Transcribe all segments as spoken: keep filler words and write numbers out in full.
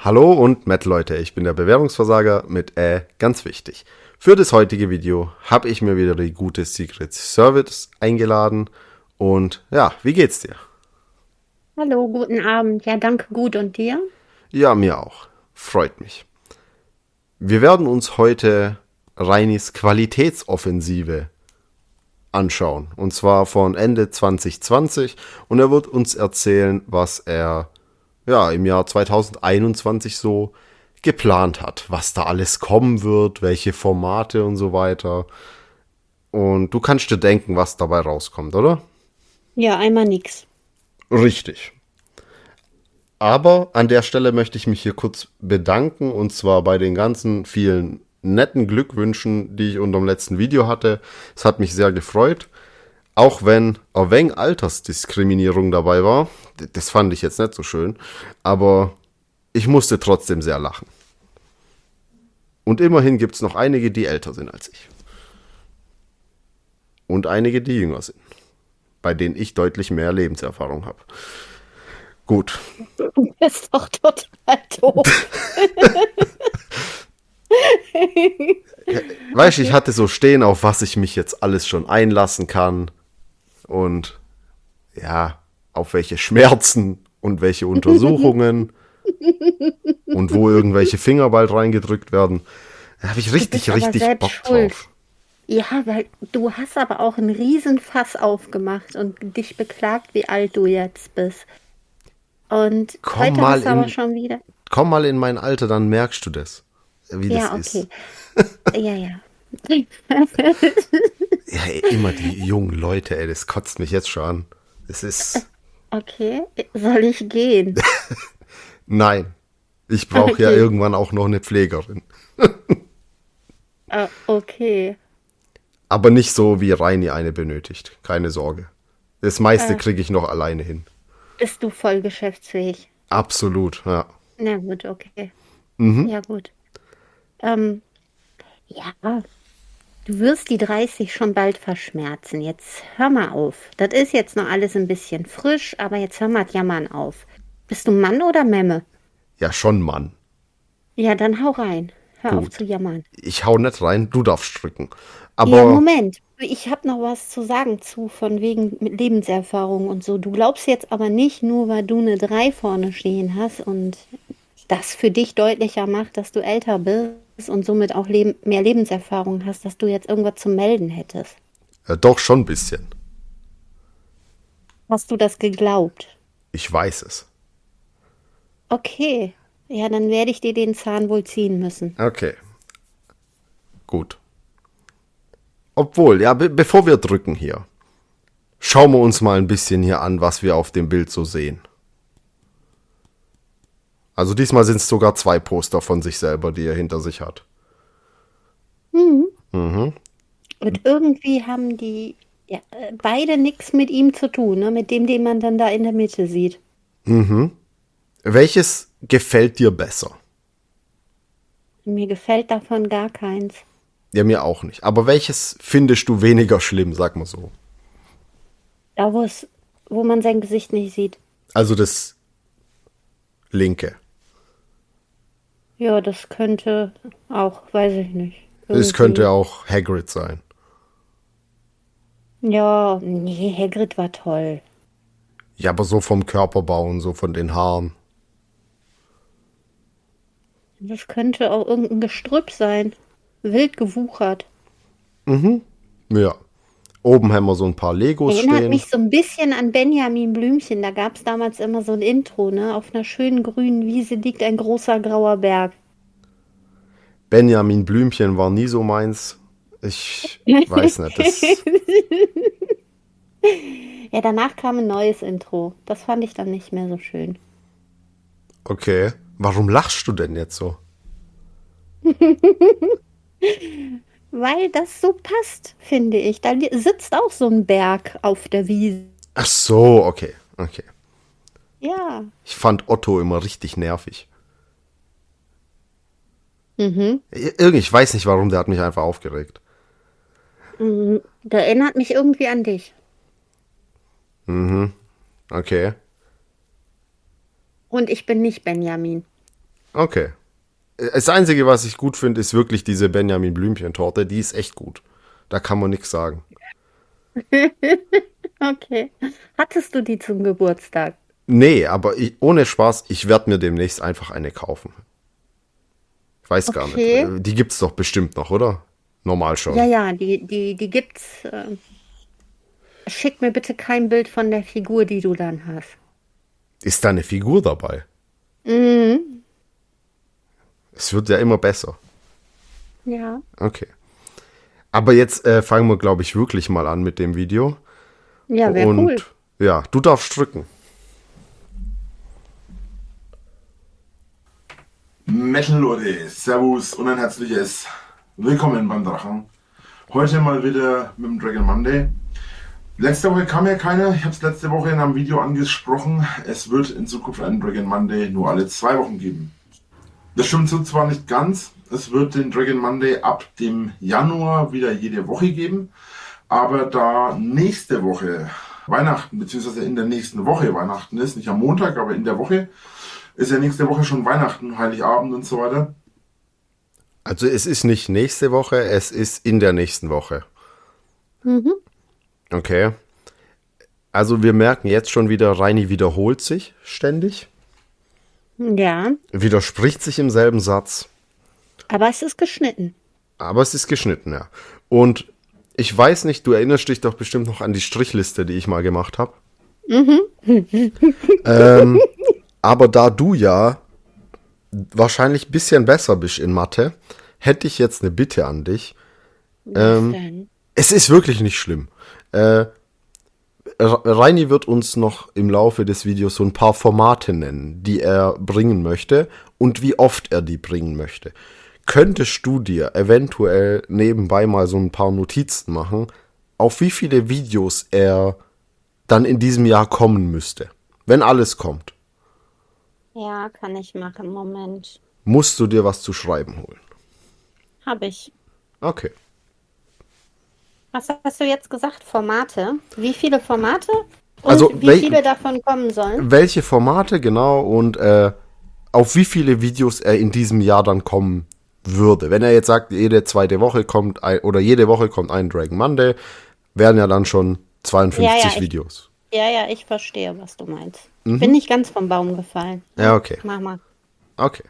Hallo und Matt Leute, ich bin der Bewährungsversager mit Äh, ganz wichtig. Für das heutige Video habe ich mir wieder die gute Secret Service eingeladen und ja, wie geht's dir? Hallo, guten Abend. Ja, danke, gut. Und dir? Ja, mir auch. Freut mich. Wir werden uns heute Reinis Qualitätsoffensive anschauen und zwar von Ende zwanzig zwanzig und er wird uns erzählen, was er ja, im Jahr zwanzig einundzwanzig so geplant hat, was da alles kommen wird, welche Formate und so weiter. Und du kannst dir denken, was dabei rauskommt, oder? Ja, einmal nix. Richtig. Aber an der Stelle möchte ich mich hier kurz bedanken und zwar bei den ganzen vielen netten Glückwünschen, die ich unter dem letzten Video hatte. Es hat mich sehr gefreut. Auch wenn ein wenig Altersdiskriminierung dabei war, das fand ich jetzt nicht so schön, aber ich musste trotzdem sehr lachen. Und immerhin gibt es noch einige, die älter sind als ich. Und einige, die jünger sind, bei denen ich deutlich mehr Lebenserfahrung habe. Gut. Du bist doch total doof. Weißt du, ich Okay. hatte so stehen, auf was ich mich jetzt alles schon einlassen kann. Und ja, auf welche Schmerzen und welche Untersuchungen und wo irgendwelche Finger bald reingedrückt werden. Da habe ich Du bist richtig, aber richtig selbst Bock schuld. drauf. Ja, weil du hast aber auch einen Riesenfass aufgemacht und dich beklagt, wie alt du jetzt bist. Und Komm heute mal hast du aber in, schon wieder. komm mal in mein Alter, dann merkst du das, wie das Ja, ist. okay. Ja, ja. Ja, ey, immer die jungen Leute, ey, das kotzt mich jetzt schon an. Es ist, Okay. Soll ich gehen? nein, ich brauche ja Okay. irgendwann auch noch eine Pflegerin. Äh, okay. Aber nicht so, wie Reini eine benötigt. Keine Sorge. Das meiste Äh, kriege ich noch alleine hin. bist du voll geschäftsfähig? Absolut, ja. Na gut, okay. Mhm. Ja, gut. Ähm, ja, du wirst die dreißig schon bald verschmerzen. Jetzt hör mal auf. Das ist jetzt noch alles ein bisschen frisch, aber jetzt hör mal Jammern auf. Bist du Mann oder Memme? Ja, schon, Mann. Ja, dann hau rein. Hör auf zu Gut. jammern. Ich hau nicht rein, du darfst drücken. Ja, Aber, Moment. Ich habe noch was zu sagen zu, von wegen mit Lebenserfahrung und so. Du glaubst jetzt aber nicht, nur weil du eine drei vorne stehen hast und das für dich deutlicher macht, dass du älter bist und somit auch leben, mehr Lebenserfahrung hast, dass du jetzt irgendwas zu melden hättest. äh, doch schon ein bisschen. Hast du das geglaubt? Ich weiß es. Okay. Ja, dann werde ich dir den Zahn wohl ziehen müssen. Okay, gut. Obwohl, ja, be bevor wir drücken hier, schauen wir uns mal ein bisschen hier an, was wir auf dem Bild so sehen. Also diesmal sind es sogar zwei Poster von sich selber, die er hinter sich hat. Mhm. Mhm. Und irgendwie haben die ja, äh, beide nichts mit ihm zu tun, ne? Mit dem, den man dann da in der Mitte sieht. Mhm. Welches gefällt dir besser? Mir gefällt davon gar keins. Ja, mir auch nicht. Aber welches findest du weniger schlimm, sag mal so? Da, wo es, wo man sein Gesicht nicht sieht. Also das linke. Ja, das könnte auch, weiß ich nicht. Es könnte Irgendwie. auch Hagrid sein. Ja, nee, Hagrid war toll. Ja, aber so vom Körperbau und so von den Haaren. Das könnte auch irgendein Gestrüpp sein. Wild gewuchert. Ja. Oben haben wir so ein paar Legos Erinnert stehen. mich so ein bisschen an Benjamin Blümchen. Da gab es damals immer so ein Intro, ne? Auf einer schönen grünen Wiese liegt ein großer grauer Berg. Benjamin Blümchen war nie so meins. Ich weiß nicht, das. Ja, danach kam ein neues Intro. Das fand ich dann nicht mehr so schön. Okay. Warum lachst du denn jetzt so? Weil das so passt, finde ich. Da li- sitzt auch so ein Berg auf der Wiese. Ach so, okay. Okay. Ja. Ich fand Otto immer richtig nervig. Mhm. Irgendwie, ich weiß nicht warum, der hat mich einfach aufgeregt. Mhm. Der erinnert mich irgendwie an dich. Mhm. Okay. Und ich bin nicht Benjamin. Okay. Das Einzige, was ich gut finde, ist wirklich diese Benjamin Blümchen-Torte. Die ist echt gut. Da kann man nichts sagen. Okay. Hattest du die zum Geburtstag? Nee, aber ich, ohne Spaß, ich werde mir demnächst einfach eine kaufen. Ich weiß gar Okay. nicht. Die gibt's doch bestimmt noch, oder? Normal Ja, schon. ja, die, die, die gibt's. Äh, schick mir bitte kein Bild von der Figur, die du dann hast. Ist da eine Figur dabei? Mhm. Es wird ja immer besser. Ja. Okay. Aber jetzt äh, fangen wir, glaube ich, wirklich mal an mit dem Video. Ja, wäre Und cool. ja, du darfst drücken. Metal Leute, Servus und ein herzliches Willkommen beim Drachen. Heute mal wieder mit dem Dragon Monday. Letzte Woche kam ja keiner, ich habe es letzte Woche in einem Video angesprochen. Es wird in Zukunft einen Dragon Monday nur alle zwei Wochen geben. Das stimmt so zwar nicht ganz, es wird den Dragon Monday ab dem Januar wieder jede Woche geben, aber da nächste Woche Weihnachten, beziehungsweise in der nächsten Woche Weihnachten ist, nicht am Montag, aber in der Woche, ist ja nächste Woche schon Weihnachten, Heiligabend und so weiter. Also es ist nicht nächste Woche, es ist in der nächsten Woche. Mhm. Okay. Also wir merken jetzt schon wieder, Reini wiederholt sich ständig. Ja, Widerspricht sich im selben Satz. aber es ist geschnitten. Aber es ist geschnitten, ja. Und ich weiß nicht, du erinnerst dich doch bestimmt noch an die Strichliste, die ich mal gemacht habe. ähm, aber da du ja wahrscheinlich ein bisschen besser bist in Mathe, hätte ich jetzt eine Bitte an dich. Was Ähm, denn? Es ist wirklich nicht schlimm. Äh, Reini wird uns noch im Laufe des Videos so ein paar Formate nennen, die er bringen möchte und wie oft er die bringen möchte. Könntest du dir eventuell nebenbei mal so ein paar Notizen machen, auf wie viele Videos er dann in diesem Jahr kommen müsste? Wenn alles kommt, Ja, kann ich machen. Moment. musst du dir was zu schreiben holen. Habe ich. Okay. Was hast du jetzt gesagt? Formate? Wie viele Formate? Und Also, wie wel- viele davon kommen sollen? Welche Formate genau und äh, auf wie viele Videos er in diesem Jahr dann kommen würde. Wenn er jetzt sagt, jede zweite Woche kommt ein, oder jede Woche kommt ein Dragon Monday, wären ja dann schon zweiundfünfzig Ja, ja, ich- Videos. Ja, ja, ich verstehe, was du meinst. Mhm. Ich bin nicht ganz vom Baum gefallen. Ja, okay. Mach mal. Okay.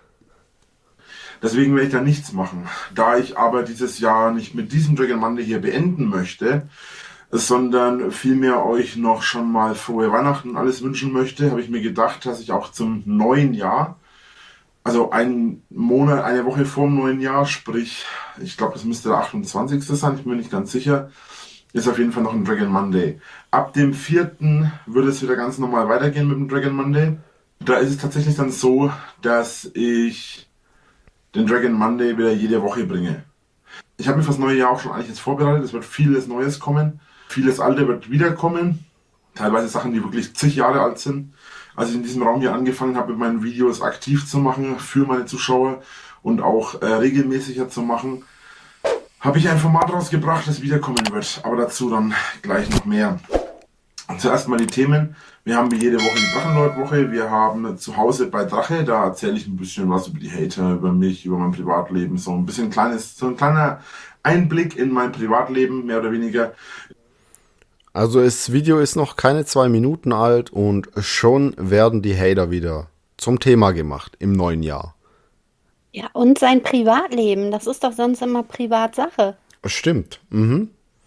Deswegen werde ich da nichts machen. Da ich aber dieses Jahr nicht mit diesem Dragon Monday hier beenden möchte, sondern vielmehr euch noch schon mal frohe Weihnachten und alles wünschen möchte, habe ich mir gedacht, dass ich auch zum neuen Jahr, also einen Monat, eine Woche vor dem neuen Jahr, sprich, ich glaube, das müsste der achtundzwanzigste sein, ich bin mir nicht ganz sicher, ist auf jeden Fall noch ein Dragon Monday. Ab dem vierten würde es wieder ganz normal weitergehen mit dem Dragon Monday. Da ist es tatsächlich dann so, dass ich den Dragon Monday wieder jede Woche bringe. Ich habe mich fürs neue Jahr auch schon eigentlich jetzt vorbereitet. Es wird vieles Neues kommen. Vieles Alte wird wiederkommen. Teilweise Sachen, die wirklich zig Jahre alt sind. Als ich in diesem Raum hier angefangen habe, mit meinen Videos aktiv zu machen für meine Zuschauer und auch äh, regelmäßiger zu machen, habe ich ein Format rausgebracht, das wiederkommen wird. Aber dazu dann gleich noch mehr. Und zuerst mal die Themen. Wir haben wie jede Woche die Drachenlord-Woche. Wir haben zu Hause bei Drache, da erzähle ich ein bisschen was über die Hater, über mich, über mein Privatleben. So ein bisschen kleines, so ein kleiner Einblick in mein Privatleben, mehr oder weniger. Also das Video ist noch keine zwei Minuten alt und schon werden die Hater wieder zum Thema gemacht im neuen Jahr. Ja, und sein Privatleben, das ist doch sonst immer Privatsache. Stimmt. Mhm.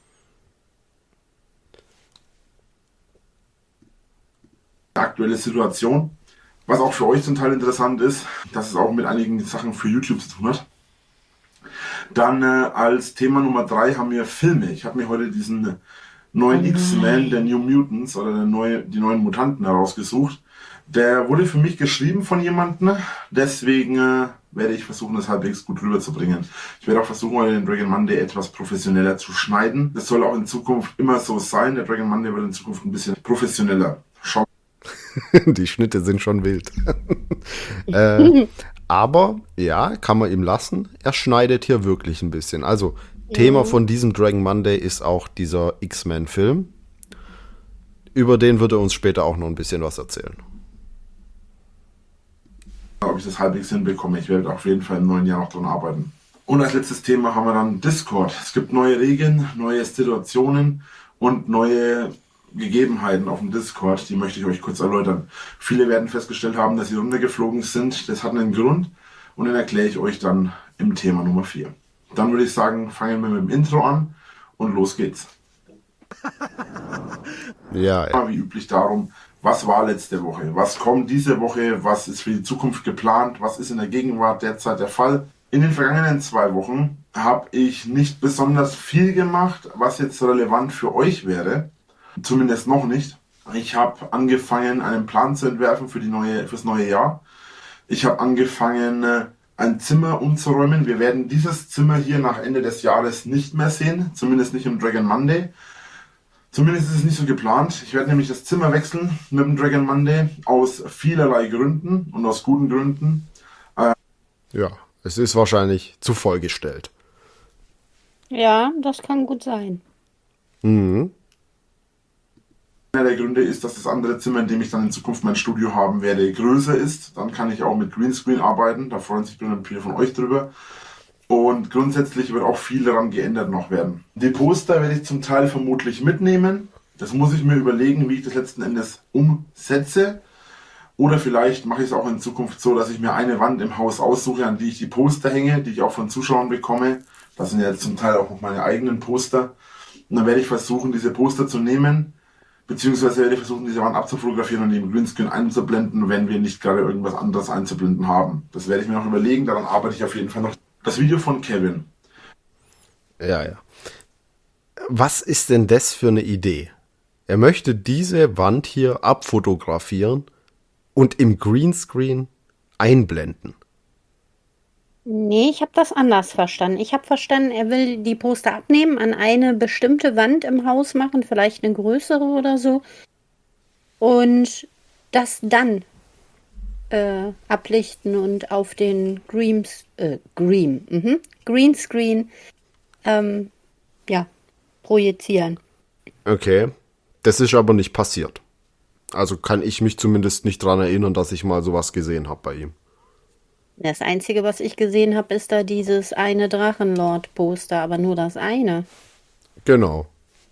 Aktuelle Situation. Was auch für euch zum Teil interessant ist, dass es auch mit einigen Sachen für YouTube zu tun hat. Dann äh, als Thema Nummer drei haben wir Filme. Ich habe mir heute diesen neuen Oh X-Men, der New Mutants oder der neue, die neuen Mutanten herausgesucht. Der wurde für mich geschrieben von jemandem, deswegen äh, werde ich versuchen, das halbwegs gut rüberzubringen. Ich werde auch versuchen, den Dragon Monday etwas professioneller zu schneiden. Das soll auch in Zukunft immer so sein. Der Dragon Monday wird in Zukunft ein bisschen professioneller. Schauen. Die Schnitte sind schon wild. äh, aber, ja, kann man ihm lassen. Er schneidet hier wirklich ein bisschen. Also, Thema von diesem Dragon Monday ist auch dieser X-Men-Film. Über den wird er uns später auch noch ein bisschen was erzählen. ob ich das halbwegs hinbekomme. Ich werde auf jeden Fall im neuen Jahr noch dran arbeiten. Und als letztes Thema haben wir dann Discord. Es gibt neue Regeln, neue Situationen und neue Gegebenheiten auf dem Discord. Die möchte ich euch kurz erläutern. Viele werden festgestellt haben, dass sie runtergeflogen sind. Das hat einen Grund und den erkläre ich euch dann im Thema Nummer vier. Dann würde ich sagen, fangen wir mit dem Intro an und los geht's. Ja, ja. Wie üblich darum, was war letzte Woche? Was kommt diese Woche? Was ist für die Zukunft geplant? Was ist in der Gegenwart derzeit der Fall? In den vergangenen zwei Wochen habe ich nicht besonders viel gemacht, was jetzt relevant für euch wäre. Zumindest noch nicht. Ich habe angefangen, einen Plan zu entwerfen für die neue, fürs neue Jahr. Ich habe angefangen, ein Zimmer umzuräumen. Wir werden dieses Zimmer hier nach Ende des Jahres nicht mehr sehen. Zumindest nicht im Dragon Monday. Zumindest ist es nicht so geplant. Ich werde nämlich das Zimmer wechseln mit dem Dragon Monday aus vielerlei Gründen und aus guten Gründen. Äh, Ja, es ist wahrscheinlich zu vollgestellt. Ja, das kann gut sein. Mhm. Einer der Gründe ist, dass das andere Zimmer, in dem ich dann in Zukunft mein Studio haben werde, größer ist. Dann kann ich auch mit Greenscreen arbeiten. Da freuen sich viele von euch drüber. Und grundsätzlich wird auch viel daran geändert noch werden. Die Poster werde ich zum Teil vermutlich mitnehmen. Das muss ich mir überlegen, wie ich das letzten Endes umsetze. Oder vielleicht mache ich es auch in Zukunft so, dass ich mir eine Wand im Haus aussuche, an die ich die Poster hänge, die ich auch von Zuschauern bekomme. Das sind ja jetzt zum Teil auch noch meine eigenen Poster. Und dann werde ich versuchen, diese Poster zu nehmen, beziehungsweise werde ich versuchen, diese Wand abzufotografieren und den Greenscreen einzublenden, wenn wir nicht gerade irgendwas anderes einzublenden haben. Das werde ich mir noch überlegen, daran arbeite ich auf jeden Fall noch. Das Video von Kevin. Ja, ja. Was ist denn das für eine Idee? Er möchte diese Wand hier abfotografieren und im Greenscreen einblenden. Nee, ich habe das anders verstanden. Ich habe verstanden, er will die Poster abnehmen, an eine bestimmte Wand im Haus machen, vielleicht eine größere oder so. Und das dann äh, ablichten und auf den Greens, äh, Green, mhm, Greenscreen ähm, ja, projizieren. Okay. Das ist aber nicht passiert. Also kann ich mich zumindest nicht dran erinnern, dass ich mal sowas gesehen habe bei ihm. Das Einzige, was ich gesehen habe, ist da dieses eine Drachenlord-Poster, aber nur das eine. Genau.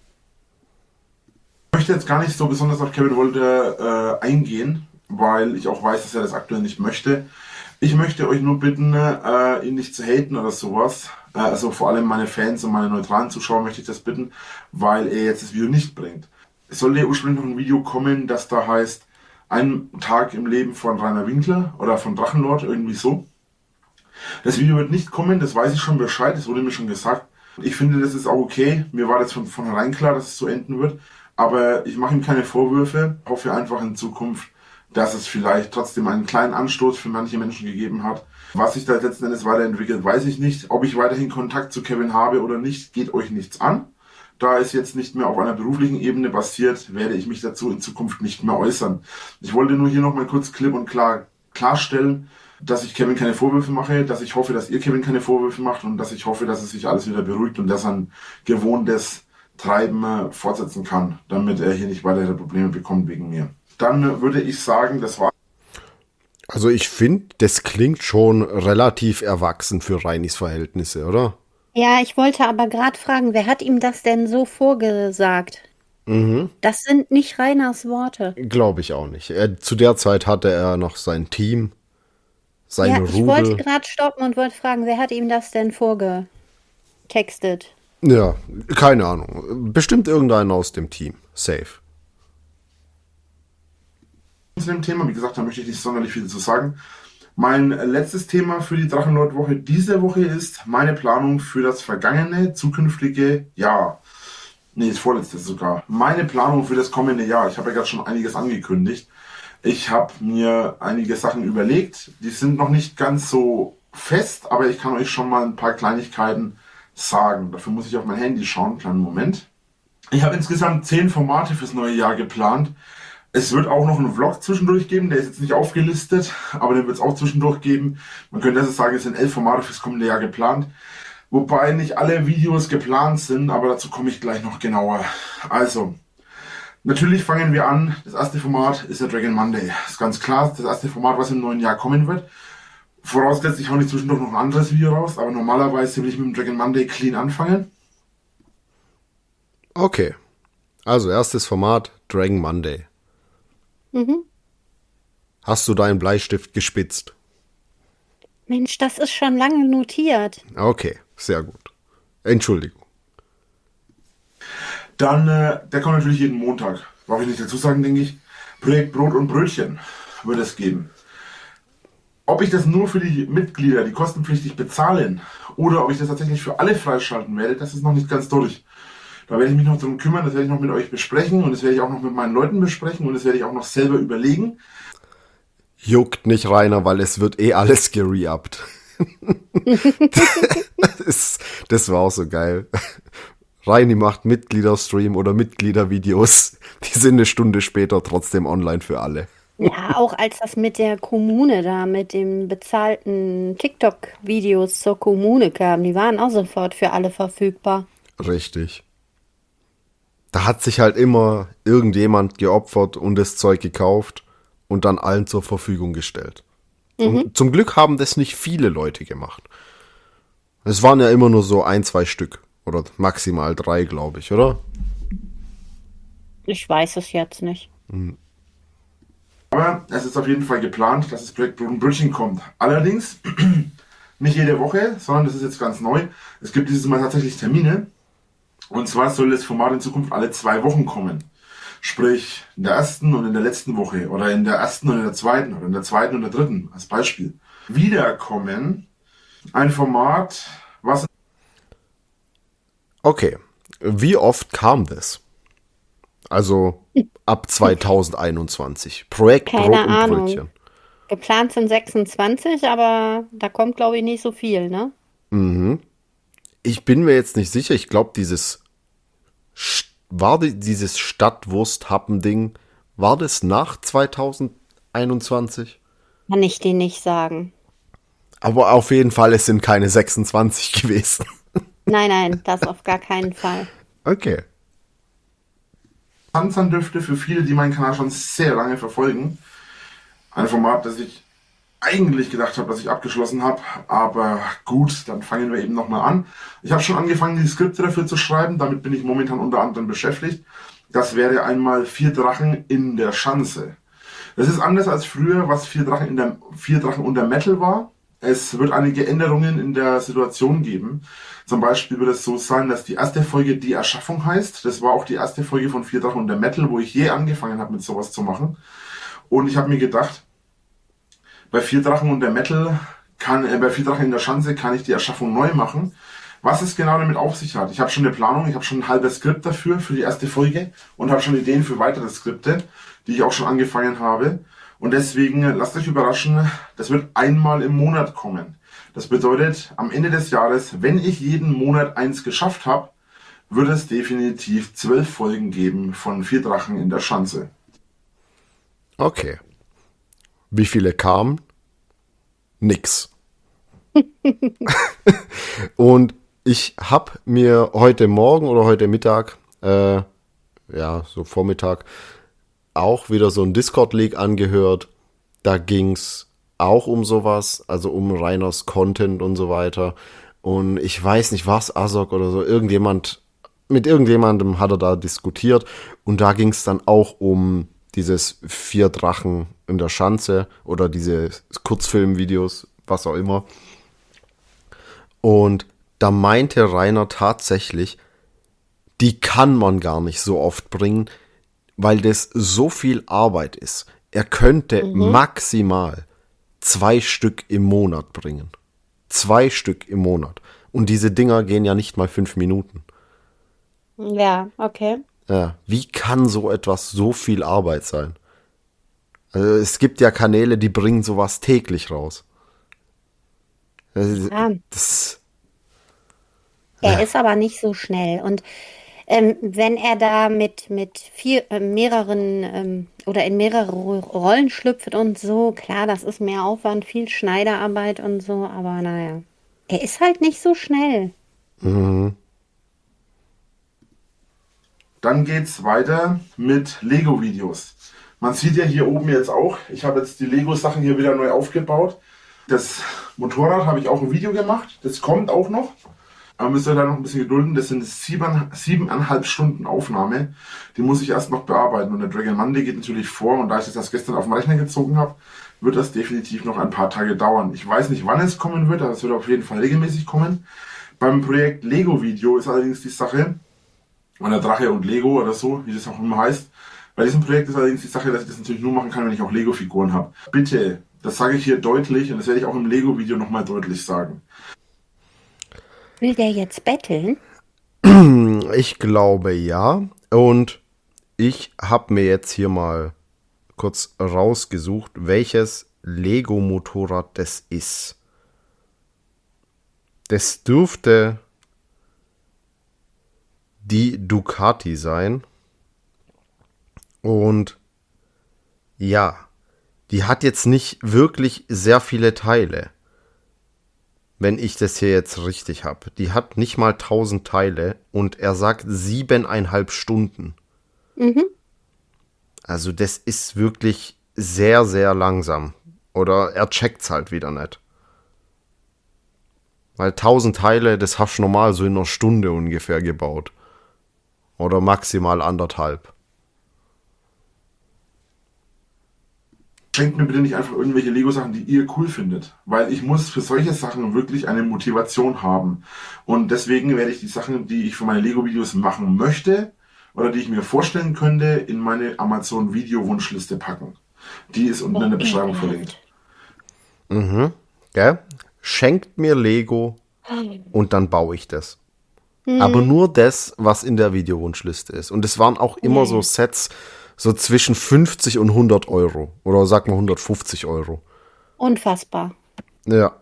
Ich möchte jetzt gar nicht so besonders auf Kevin Wolter äh, eingehen, weil ich auch weiß, dass er das aktuell nicht möchte. Ich möchte euch nur bitten, äh, ihn nicht zu haten oder sowas. Äh, also vor allem meine Fans und meine neutralen Zuschauer möchte ich das bitten, weil er jetzt das Video nicht bringt. Es soll ja ursprünglich noch ein Video kommen, das da heißt, ein Tag im Leben von Rainer Winkler oder von Drachenlord, irgendwie so. Das Video wird nicht kommen, das weiß ich schon Bescheid, das wurde mir schon gesagt. Ich finde, das ist auch okay. Mir war das von vornherein klar, dass es so enden wird. Aber ich mache ihm keine Vorwürfe. Ich hoffe einfach in Zukunft, dass es vielleicht trotzdem einen kleinen Anstoß für manche Menschen gegeben hat. Was sich da letzten Endes weiterentwickelt, weiß ich nicht. Ob ich weiterhin Kontakt zu Kevin habe oder nicht, geht euch nichts an. Da es jetzt nicht mehr auf einer beruflichen Ebene basiert, werde ich mich dazu in Zukunft nicht mehr äußern. Ich wollte nur hier nochmal kurz klipp und klar klarstellen, dass ich Kevin keine Vorwürfe mache, dass ich hoffe, dass ihr Kevin keine Vorwürfe macht und dass ich hoffe, dass es sich alles wieder beruhigt und dass er ein gewohntes Treiben fortsetzen kann, damit er hier nicht weitere Probleme bekommt wegen mir. Dann würde ich sagen, das war... Also ich finde, das klingt schon relativ erwachsen für Reinis Verhältnisse, oder? Ja, ich wollte aber gerade fragen, wer hat ihm das denn so vorgesagt? Mhm. Das sind nicht Rainers Worte. Glaube ich auch nicht. Er, zu der Zeit hatte er noch sein Team, seine Ja, ich wollte Rudel. gerade stoppen und wollte fragen, wer hat ihm das denn vorgetextet? Ja, keine Ahnung. Bestimmt irgendeiner aus dem Team. Safe. Zu dem Thema, wie gesagt, da möchte ich nicht sonderlich viel zu sagen. Mein letztes Thema für die Drachenlord-Woche diese Woche ist meine Planung für das vergangene, zukünftige Jahr. Nee, das vorletzte sogar. Meine Planung für das kommende Jahr. Ich habe ja gerade schon einiges angekündigt. Ich habe mir einige Sachen überlegt. Die sind noch nicht ganz so fest, aber ich kann euch schon mal ein paar Kleinigkeiten sagen. Dafür muss ich auf mein Handy schauen. Kleinen Moment. Ich habe insgesamt zehn Formate fürs neue Jahr geplant. Es wird auch noch einen Vlog zwischendurch geben, der ist jetzt nicht aufgelistet, aber den wird es auch zwischendurch geben. Man könnte also sagen, es sind elf Formate fürs kommende Jahr geplant. Wobei nicht alle Videos geplant sind, aber dazu komme ich gleich noch genauer. Also, Natürlich fangen wir an. Das erste Format ist der Dragon Monday. Ist ganz klar, das erste Format, was im neuen Jahr kommen wird. Vorausgesetzt, ich hau nicht zwischendurch noch ein anderes Video raus, aber normalerweise will ich mit dem Dragon Monday clean anfangen. Okay. Also erstes Format, Dragon Monday. Mhm. Hast du deinen Bleistift gespitzt? Mensch, das ist schon lange notiert. Okay, sehr gut. Entschuldigung. Dann, äh, der kommt natürlich jeden Montag. Brauche ich nicht dazu sagen, denke ich. Projekt Brot und Brötchen wird es geben. Ob ich das nur für die Mitglieder, die kostenpflichtig bezahlen, oder ob ich das tatsächlich für alle freischalten werde, das ist noch nicht ganz durch. Da werde ich mich noch drum kümmern, das werde ich noch mit euch besprechen und das werde ich auch noch mit meinen Leuten besprechen und das werde ich auch noch selber überlegen. Juckt nicht, Rainer, weil es wird eh alles gere-upt. das, das war auch so geil. Reini macht Mitgliederstream oder Mitgliedervideos. Die sind eine Stunde später trotzdem online für alle. Ja, auch als das mit der Kommune da, mit den bezahlten TikTok-Videos zur Kommune kam, die waren auch sofort für alle verfügbar. Richtig. Da hat sich halt immer irgendjemand geopfert und das Zeug gekauft und dann allen zur Verfügung gestellt. Mhm. Und zum Glück haben das nicht viele Leute gemacht. Es waren ja immer nur so ein, zwei Stück. Oder maximal drei, glaube ich, oder? Ich weiß es jetzt nicht. Mhm. Aber es ist auf jeden Fall geplant, dass das Projekt Brot und Brötchen kommt. Allerdings nicht jede Woche, sondern das ist jetzt ganz neu. Es gibt dieses Mal tatsächlich Termine. Und zwar soll das Format in Zukunft alle zwei Wochen kommen. Sprich, in der ersten und in der letzten Woche. Oder in der ersten und in der zweiten. Oder in der zweiten und der dritten. Als Beispiel. Wiederkommen. Ein Format, was... Okay. Wie oft kam das? Also ab zweitausendeinundzwanzig. Projekt Keine Brot und Ahnung. Brötchen. Geplant sind sechsundzwanzig, aber da kommt, glaube ich, nicht so viel, ne? Mhm. Ich bin mir jetzt nicht sicher. Ich glaube, dieses Sch- war die, dieses Stadtwurst-Happen-Ding, war das nach zweitausendeinundzwanzig? Kann ich dir nicht sagen. Aber auf jeden Fall, es sind keine sechsundzwanzig gewesen. Nein, nein, das auf gar keinen Fall. Okay. interessant sein dürfte für viele, die meinen Kanal schon sehr lange verfolgen. Ein Format, das ich eigentlich gedacht habe, dass ich abgeschlossen habe, aber gut, dann fangen wir eben nochmal an. Ich habe schon angefangen, die Skripte dafür zu schreiben, damit bin ich momentan unter anderem beschäftigt. Das wäre einmal Vier Drachen in der Schanze. Das ist anders als früher, was Vier Drachen, in der, Vier Drachen und der Metal war. Es wird einige Änderungen in der Situation geben. Zum Beispiel wird es so sein, dass die erste Folge Die Erschaffung heißt. Das war auch die erste Folge von Vier Drachen und der Metal, wo ich je angefangen habe, mit sowas zu machen. Und ich habe mir gedacht, bei Vier Drachen und der Metal, kann, äh, bei Vier Drachen in der Schanze kann ich die Erschaffung neu machen. Was es genau damit auf sich hat. Ich habe schon eine Planung, ich habe schon ein halbes Skript dafür, für die erste Folge und habe schon Ideen für weitere Skripte, die ich auch schon angefangen habe. Und deswegen lasst euch überraschen, das wird einmal im Monat kommen. Das bedeutet, am Ende des Jahres, wenn ich jeden Monat eins geschafft habe, wird es definitiv zwölf Folgen geben von Vier Drachen in der Schanze. Okay. Wie viele kamen? Nix. Und ich habe mir heute Morgen oder heute Mittag, äh, ja, so Vormittag, auch wieder so ein Discord-Leak angehört. Da ging's auch um sowas, also um Rainers Content und so weiter. Und ich weiß nicht, was Azog oder so, irgendjemand, mit irgendjemandem hat er da diskutiert. Und da ging's dann auch um dieses Vier Drachen in der Schanze oder diese Kurzfilmvideos, was auch immer. Und da meinte Rainer tatsächlich, die kann man gar nicht so oft bringen, weil das so viel Arbeit ist. Er könnte mhm. maximal zwei Stück im Monat bringen. Zwei Stück im Monat. Und diese Dinger gehen ja nicht mal fünf Minuten. Ja, okay. Ja, wie kann so etwas so viel Arbeit sein? Also es gibt ja Kanäle, die bringen sowas täglich raus. Ja. Das, er ja. ist aber nicht so schnell. Und ähm, wenn er da mit, mit vier, äh, mehreren ähm, oder in mehrere Rollen schlüpft und so, klar, das ist mehr Aufwand, viel Schneiderarbeit und so, aber naja. Er ist halt nicht so schnell. Mhm. dann geht's weiter mit Lego-Videos. Man sieht ja hier oben jetzt auch, ich habe jetzt die Lego-Sachen hier wieder neu aufgebaut. Das Motorrad habe ich auch ein Video gemacht, das kommt auch noch. Aber müsst ihr da noch ein bisschen gedulden, das sind sieben, siebeneinhalb Stunden Aufnahme. Die muss ich erst noch bearbeiten und der Dragon Monday geht natürlich vor und da ich das erst gestern auf den Rechner gezogen habe, wird das definitiv noch ein paar Tage dauern. Ich weiß nicht, wann es kommen wird, aber es wird auf jeden Fall regelmäßig kommen. Beim Projekt Lego Video ist allerdings die Sache, oder Drache und Lego oder so, wie das auch immer heißt. Bei diesem Projekt ist allerdings die Sache, dass ich das natürlich nur machen kann, wenn ich auch Lego-Figuren habe. Bitte, das sage ich hier deutlich und das werde ich auch im Lego-Video nochmal deutlich sagen. Will der jetzt betteln? Ich glaube ja. Und ich habe mir jetzt hier mal kurz rausgesucht, welches Lego-Motorrad das ist. Das dürfte die Ducati sein. Und ja, die hat jetzt nicht wirklich sehr viele Teile. Wenn ich das hier jetzt richtig habe. Die hat nicht mal tausend Teile und er sagt siebeneinhalb Stunden. Mhm. Also das ist wirklich sehr, sehr langsam. Oder er checkt's halt wieder nicht. Weil tausend Teile, das hast du normal so in einer Stunde ungefähr gebaut. Oder maximal anderthalb. Schenkt mir bitte nicht einfach irgendwelche Lego-Sachen, die ihr cool findet. Weil ich muss für solche Sachen wirklich eine Motivation haben. Und deswegen werde ich die Sachen, die ich für meine Lego-Videos machen möchte, oder die ich mir vorstellen könnte, in meine Amazon-Video-Wunschliste packen. Die ist unten in der Beschreibung verlinkt. Mhm. Gell? Schenkt mir Lego und dann baue ich das. Mhm. Aber nur das, was in der Videowunschliste ist. Und es waren auch immer mhm. so Sets, so zwischen fünfzig und hundert Euro. Oder sag mal hundertfünfzig Euro. Unfassbar. Ja.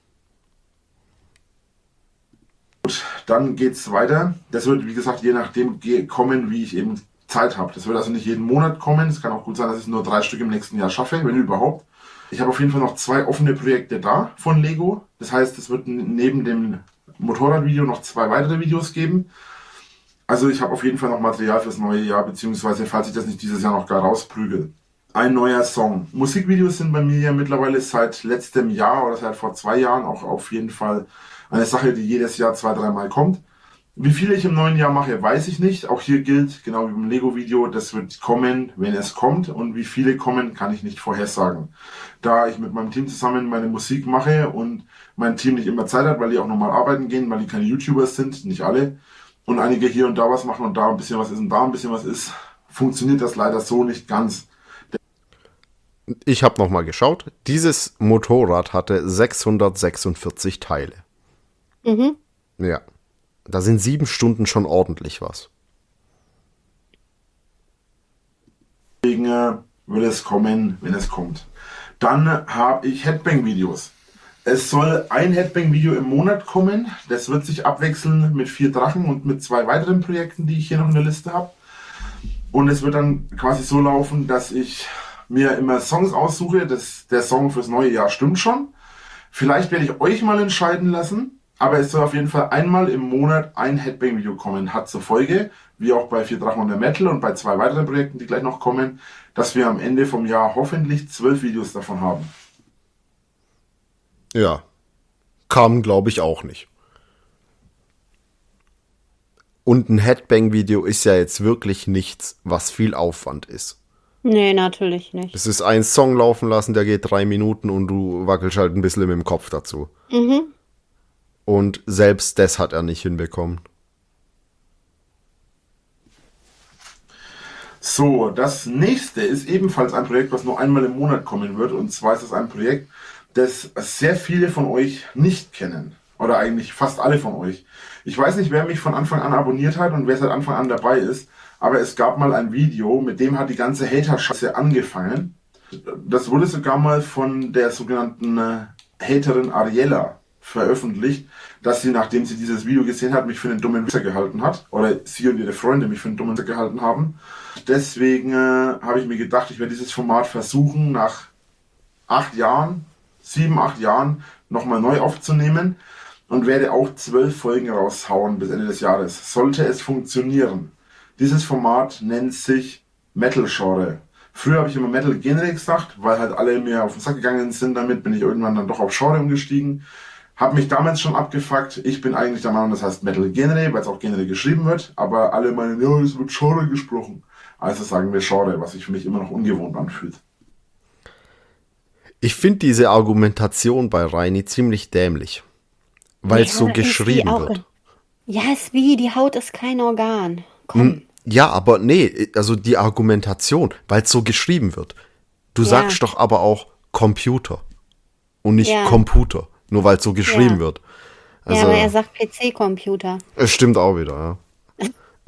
Gut, dann geht's weiter. Das wird, wie gesagt, je nachdem kommen, wie ich eben Zeit habe. Das wird also nicht jeden Monat kommen. Es kann auch gut sein, dass ich nur drei Stück im nächsten Jahr schaffe, wenn überhaupt. Ich habe auf jeden Fall noch zwei offene Projekte da von Lego. Das heißt, es wird neben dem Motorradvideo noch zwei weitere Videos geben. Also ich habe auf jeden Fall noch Material fürs neue Jahr, beziehungsweise falls ich das nicht dieses Jahr noch gar rausprügel. Ein neuer Song. Musikvideos sind bei mir ja mittlerweile seit letztem Jahr oder seit vor zwei Jahren auch auf jeden Fall eine Sache, die jedes Jahr zwei, dreimal kommt. Wie viele ich im neuen Jahr mache, weiß ich nicht. Auch hier gilt, genau wie beim Lego-Video, das wird kommen, wenn es kommt. Und wie viele kommen, kann ich nicht vorhersagen. Da ich mit meinem Team zusammen meine Musik mache und mein Team nicht immer Zeit hat, weil die auch nochmal arbeiten gehen, weil die keine YouTubers sind, nicht alle. Und einige hier und da was machen und da ein bisschen was ist und da ein bisschen was ist, funktioniert das leider so nicht ganz. Ich habe nochmal geschaut. Dieses Motorrad hatte sechshundertsechsundvierzig Teile. Mhm. Ja. Da sind sieben Stunden schon ordentlich was. Deswegen äh, wird es kommen, wenn es kommt. Dann habe ich Headbang-Videos. Es soll ein Headbang-Video im Monat kommen. Das wird sich abwechseln mit vier Drachen und mit zwei weiteren Projekten, die ich hier noch in der Liste habe. Und es wird dann quasi so laufen, dass ich mir immer Songs aussuche. Das, der Song fürs neue Jahr stimmt schon. Vielleicht werde ich euch mal entscheiden lassen. Aber es soll auf jeden Fall einmal im Monat ein Headbang-Video kommen. Hat zur Folge, wie auch bei Vier Drachen und der Metal und bei zwei weiteren Projekten, die gleich noch kommen, dass wir am Ende vom Jahr hoffentlich zwölf Videos davon haben. Ja, kam glaube ich auch nicht. Und ein Headbang-Video ist ja jetzt wirklich nichts, was viel Aufwand ist. Nee, natürlich nicht. Es ist ein Song laufen lassen, der geht drei Minuten und du wackelst halt ein bisschen mit dem Kopf dazu. Mhm. Und selbst das hat er nicht hinbekommen. So, das nächste ist ebenfalls ein Projekt, was nur einmal im Monat kommen wird. Und zwar ist es ein Projekt, das sehr viele von euch nicht kennen. Oder eigentlich fast alle von euch. Ich weiß nicht, wer mich von Anfang an abonniert hat und wer seit Anfang an dabei ist. Aber es gab mal ein Video, mit dem hat die ganze Hater-Scheiße angefangen. Das wurde sogar mal von der sogenannten äh, Haterin Ariella veröffentlicht, dass sie, nachdem sie dieses Video gesehen hat, mich für einen dummen Wichser gehalten hat. Oder sie und ihre Freunde mich für einen dummen Wichser gehalten haben. Deswegen äh, habe ich mir gedacht, ich werde dieses Format versuchen, nach acht Jahren, sieben, acht Jahren, nochmal neu aufzunehmen. Und werde auch zwölf Folgen raushauen bis Ende des Jahres. Sollte es funktionieren, Dieses Format nennt sich Metal Genre. Früher habe ich immer Metal Genre gesagt, weil halt alle mir auf den Sack gegangen sind. Damit bin ich irgendwann dann doch auf Genre umgestiegen. Hab mich damals schon abgefuckt. Ich bin eigentlich der Meinung, das heißt Metal Genre, weil es auch Genre geschrieben wird. Aber alle meinen, ja, es wird Genre gesprochen. Also sagen wir Genre, was sich für mich immer noch ungewohnt anfühlt. Ich finde diese Argumentation bei Reini ziemlich dämlich. Weil es Ja, so ist wie geschrieben auch- wird. Ja, ist wie, die Haut ist kein Organ. Komm. Ja, aber nee, also die Argumentation, weil es so geschrieben wird. Du Ja. sagst doch aber auch Computer und nicht Ja. Computer, nur weil es so geschrieben Ja. wird. Ja, Also, aber er sagt P C-Computer. es stimmt auch wieder, ja.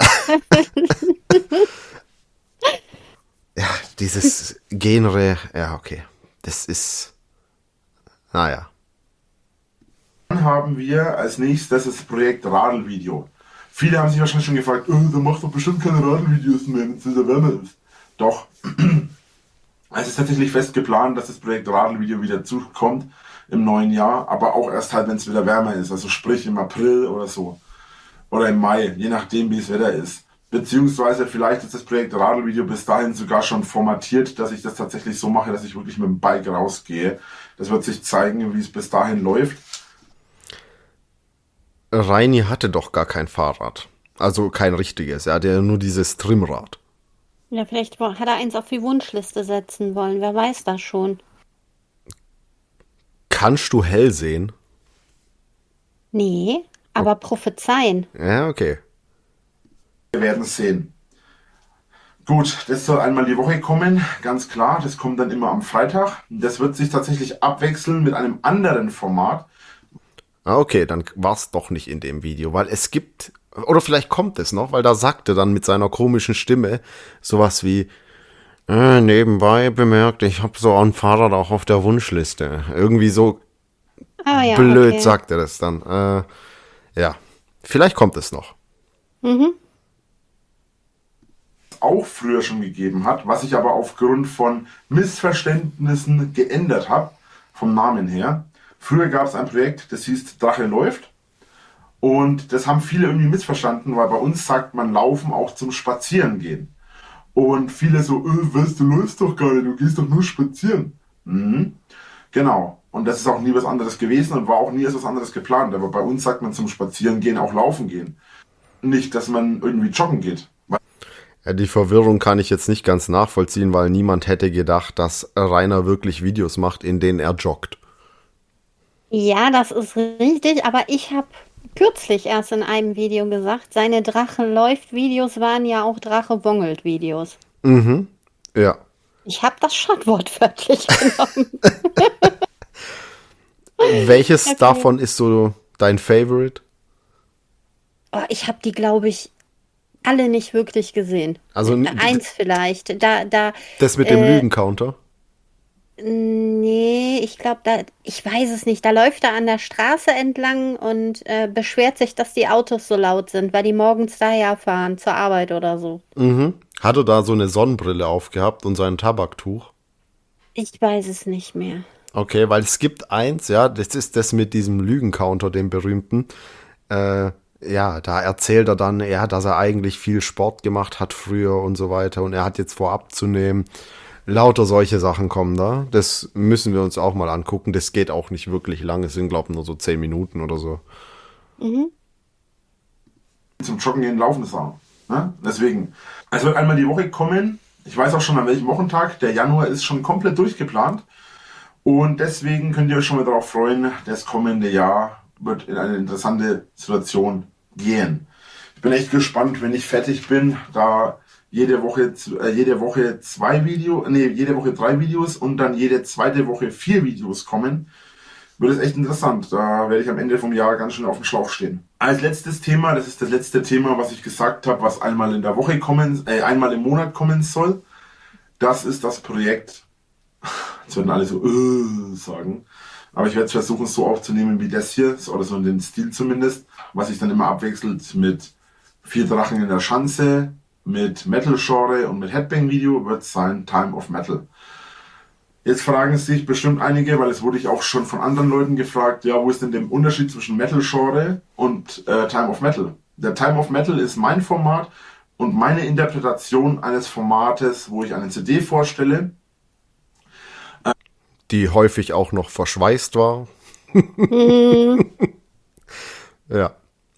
Ja, dieses Genre, ja, okay. Das ist, naja. Dann haben wir als nächstes das Projekt Radelvideo. Viele haben sich wahrscheinlich schon gefragt, oh, der macht doch bestimmt keine Radelvideos mehr, wenn es wieder wärmer ist. Doch, es ist tatsächlich fest geplant, dass das Projekt Radelvideo wieder zukommt im neuen Jahr, aber auch erst halt, wenn es wieder wärmer ist, also sprich im April oder so. Oder im Mai, je nachdem, wie das Wetter ist. Beziehungsweise vielleicht ist das Projekt Radelvideo bis dahin sogar schon formatiert, dass ich das tatsächlich so mache, dass ich wirklich mit dem Bike rausgehe. Das wird sich zeigen, wie es bis dahin läuft. Reini hatte doch gar kein Fahrrad. Also kein richtiges. Er hatte ja nur dieses Trimmrad. Ja, vielleicht wo- hat er eins auf die Wunschliste setzen wollen. Wer weiß das schon. Kannst du hell sehen? Nee, aber prophezeien. Ja, okay. Wir werden es sehen. Gut, das soll einmal die Woche kommen, ganz klar. Das kommt dann immer am Freitag. Das wird sich tatsächlich abwechseln mit einem anderen Format. Ah, okay, dann war's doch nicht in dem Video, weil es gibt, oder vielleicht kommt es noch, weil da sagte dann mit seiner komischen Stimme sowas wie, äh, nebenbei bemerkt, ich habe so ein Fahrrad auch auf der Wunschliste. Irgendwie so Ah ja, blöd okay. sagt er das dann. Äh, ja, vielleicht kommt es noch. Auch früher schon gegeben hat, was ich aber aufgrund von Missverständnissen geändert habe, vom Namen her. Früher gab es ein Projekt, das hieß Drache läuft. Und das haben viele irgendwie missverstanden, weil bei uns sagt man Laufen auch zum Spazieren gehen. Und viele so, äh, was, du läufst doch gar nicht, du gehst doch nur spazieren. Mhm. Genau. Und das ist auch nie was anderes gewesen und war auch nie als was anderes geplant. Aber bei uns sagt man zum Spazieren gehen auch laufen gehen. Nicht, dass man irgendwie joggen geht. Ja, die Verwirrung kann ich jetzt nicht ganz nachvollziehen, weil niemand hätte gedacht, dass Rainer wirklich Videos macht, in denen er joggt. Ja, das ist richtig, aber ich habe kürzlich erst in einem Video gesagt, seine Drache läuft Videos waren ja auch Drache wongelt Videos. Ja. Ich habe das schon wortwörtlich genommen. Welches Okay. davon ist so dein Favorite? Oh, ich habe die, glaube ich, alle nicht wirklich gesehen. Also n- Eins vielleicht. Da, da, Das mit dem äh, Lügencounter? Nee, ich glaube, da, ich weiß es nicht. Da läuft er an der Straße entlang und äh, beschwert sich, dass die Autos so laut sind, weil die morgens daher fahren zur Arbeit oder so. Hat er da so eine Sonnenbrille aufgehabt und sein Tabaktuch? Ich weiß es nicht mehr. Okay, weil es gibt eins, ja, das ist das mit diesem Lügencounter, dem berühmten. Äh, ja, da erzählt er dann, ja, dass er eigentlich viel Sport gemacht hat früher und so weiter und er hat jetzt vor abzunehmen. Lauter solche Sachen kommen da. Das müssen wir uns auch mal angucken. Das geht auch nicht wirklich lang. Es sind, glaube ich, nur so zehn Minuten oder so. Zum Joggen gehen, Laufen ist auch. Ne? Deswegen. Es wird einmal die Woche kommen. Ich weiß auch schon an welchem Wochentag. Der Januar ist schon komplett durchgeplant. Und deswegen könnt ihr euch schon mal darauf freuen, das kommende Jahr wird in eine interessante Situation gehen. Ich bin echt gespannt, wenn ich fertig bin, da jede Woche, äh, jede Woche zwei Videos, nee, jede Woche drei Videos und dann jede zweite Woche vier Videos kommen, wird es echt interessant. Da werde ich am Ende vom Jahr ganz schön auf dem Schlauch stehen. Als letztes Thema, das ist das letzte Thema, was ich gesagt habe, was einmal in der Woche kommen, äh, einmal im Monat kommen soll. Das ist das Projekt. Jetzt werden alle so äh, sagen. Aber ich werde es versuchen, so aufzunehmen wie das hier, oder so in den Stil zumindest, was sich dann immer abwechselt mit vier Drachen in der Schanze, mit Metal-Genre und mit Headbang-Video, wird sein Time of Metal. Jetzt fragen sich bestimmt einige, weil es wurde ich auch schon von anderen Leuten gefragt, ja, wo ist denn der Unterschied zwischen Metal-Genre und äh, Time of Metal? Der Time of Metal ist mein Format, und meine Interpretation eines Formates, wo ich eine C D vorstelle. Die häufig auch noch verschweißt war. Ja.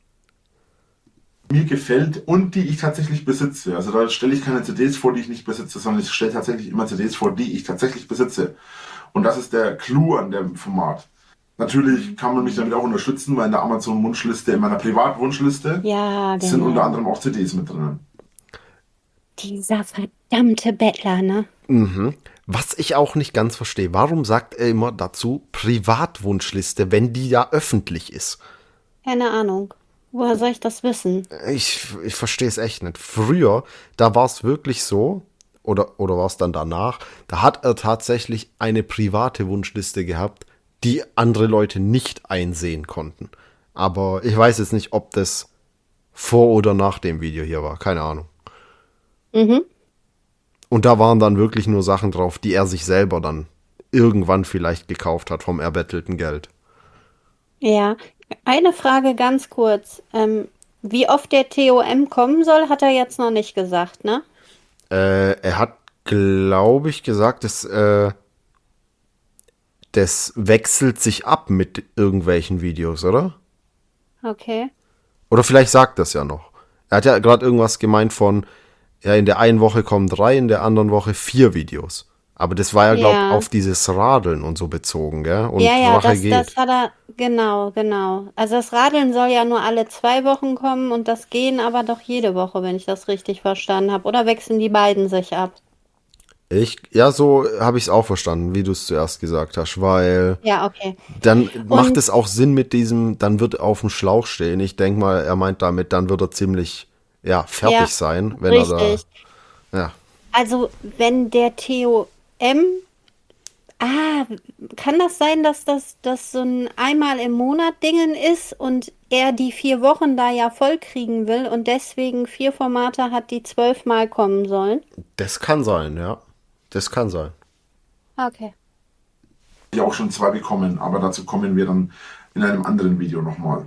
Mir gefällt und die ich tatsächlich besitze. Also da stelle ich keine C Ds vor, die ich nicht besitze, sondern ich stelle tatsächlich immer C Ds vor, die ich tatsächlich besitze. Und das ist der Clou an dem Format. Natürlich kann man mich damit auch unterstützen, weil in der Amazon-Wunschliste, in meiner Privatwunschliste, Ja, genau. sind unter anderem auch C Ds mit drin. Dieser verdammte Bettler, ne? Mhm. Was ich auch nicht ganz verstehe, warum sagt er immer dazu Privatwunschliste, wenn die ja öffentlich ist? Keine Ahnung. Woher soll ich das wissen? Ich, ich verstehe es echt nicht. Früher, da war es wirklich so, oder, oder war es dann danach, da hat er tatsächlich eine private Wunschliste gehabt, die andere Leute nicht einsehen konnten. Aber ich weiß jetzt nicht, ob das vor oder nach dem Video hier war. Keine Ahnung. Mhm. Und da waren dann wirklich nur Sachen drauf, die er sich selber dann irgendwann vielleicht gekauft hat vom erbettelten Geld. Ja, eine Frage ganz kurz. Ähm, wie oft der T O M kommen soll, hat er jetzt noch nicht gesagt, ne? Äh, er hat, glaube ich, gesagt, dass äh, das wechselt sich ab mit irgendwelchen Videos, oder? Okay. Oder vielleicht sagt das ja noch. Er hat ja gerade irgendwas gemeint von, ja, in der einen Woche kommen drei, in der anderen Woche vier Videos. Aber das war ja, glaube ich, Ja. auf dieses Radeln und so bezogen, gell? Und Ja, ja, Rache das, geht. das hat er, genau, genau. Also das Radeln soll ja nur alle zwei Wochen kommen und das Gehen aber doch jede Woche, wenn ich das richtig verstanden habe. Oder wechseln die beiden sich ab? Ich, ja, so habe ich es auch verstanden, wie du es zuerst gesagt hast, weil Ja, okay. dann macht Und es auch Sinn mit diesem, dann wird er auf dem Schlauch stehen. Ich denke mal, er meint damit, dann wird er ziemlich, ja, fertig ja, sein, wenn er richtig. da, ja. Also wenn der T O M, ah, kann das sein, dass das, das so ein einmal im Monat Dingen ist und er die vier Wochen da ja voll kriegen will und deswegen vier Formate hat, die zwölfmal kommen sollen? Das kann sein, ja. Das kann sein. Okay. Ich auch schon zwei bekommen, aber dazu kommen wir dann in einem anderen Video nochmal.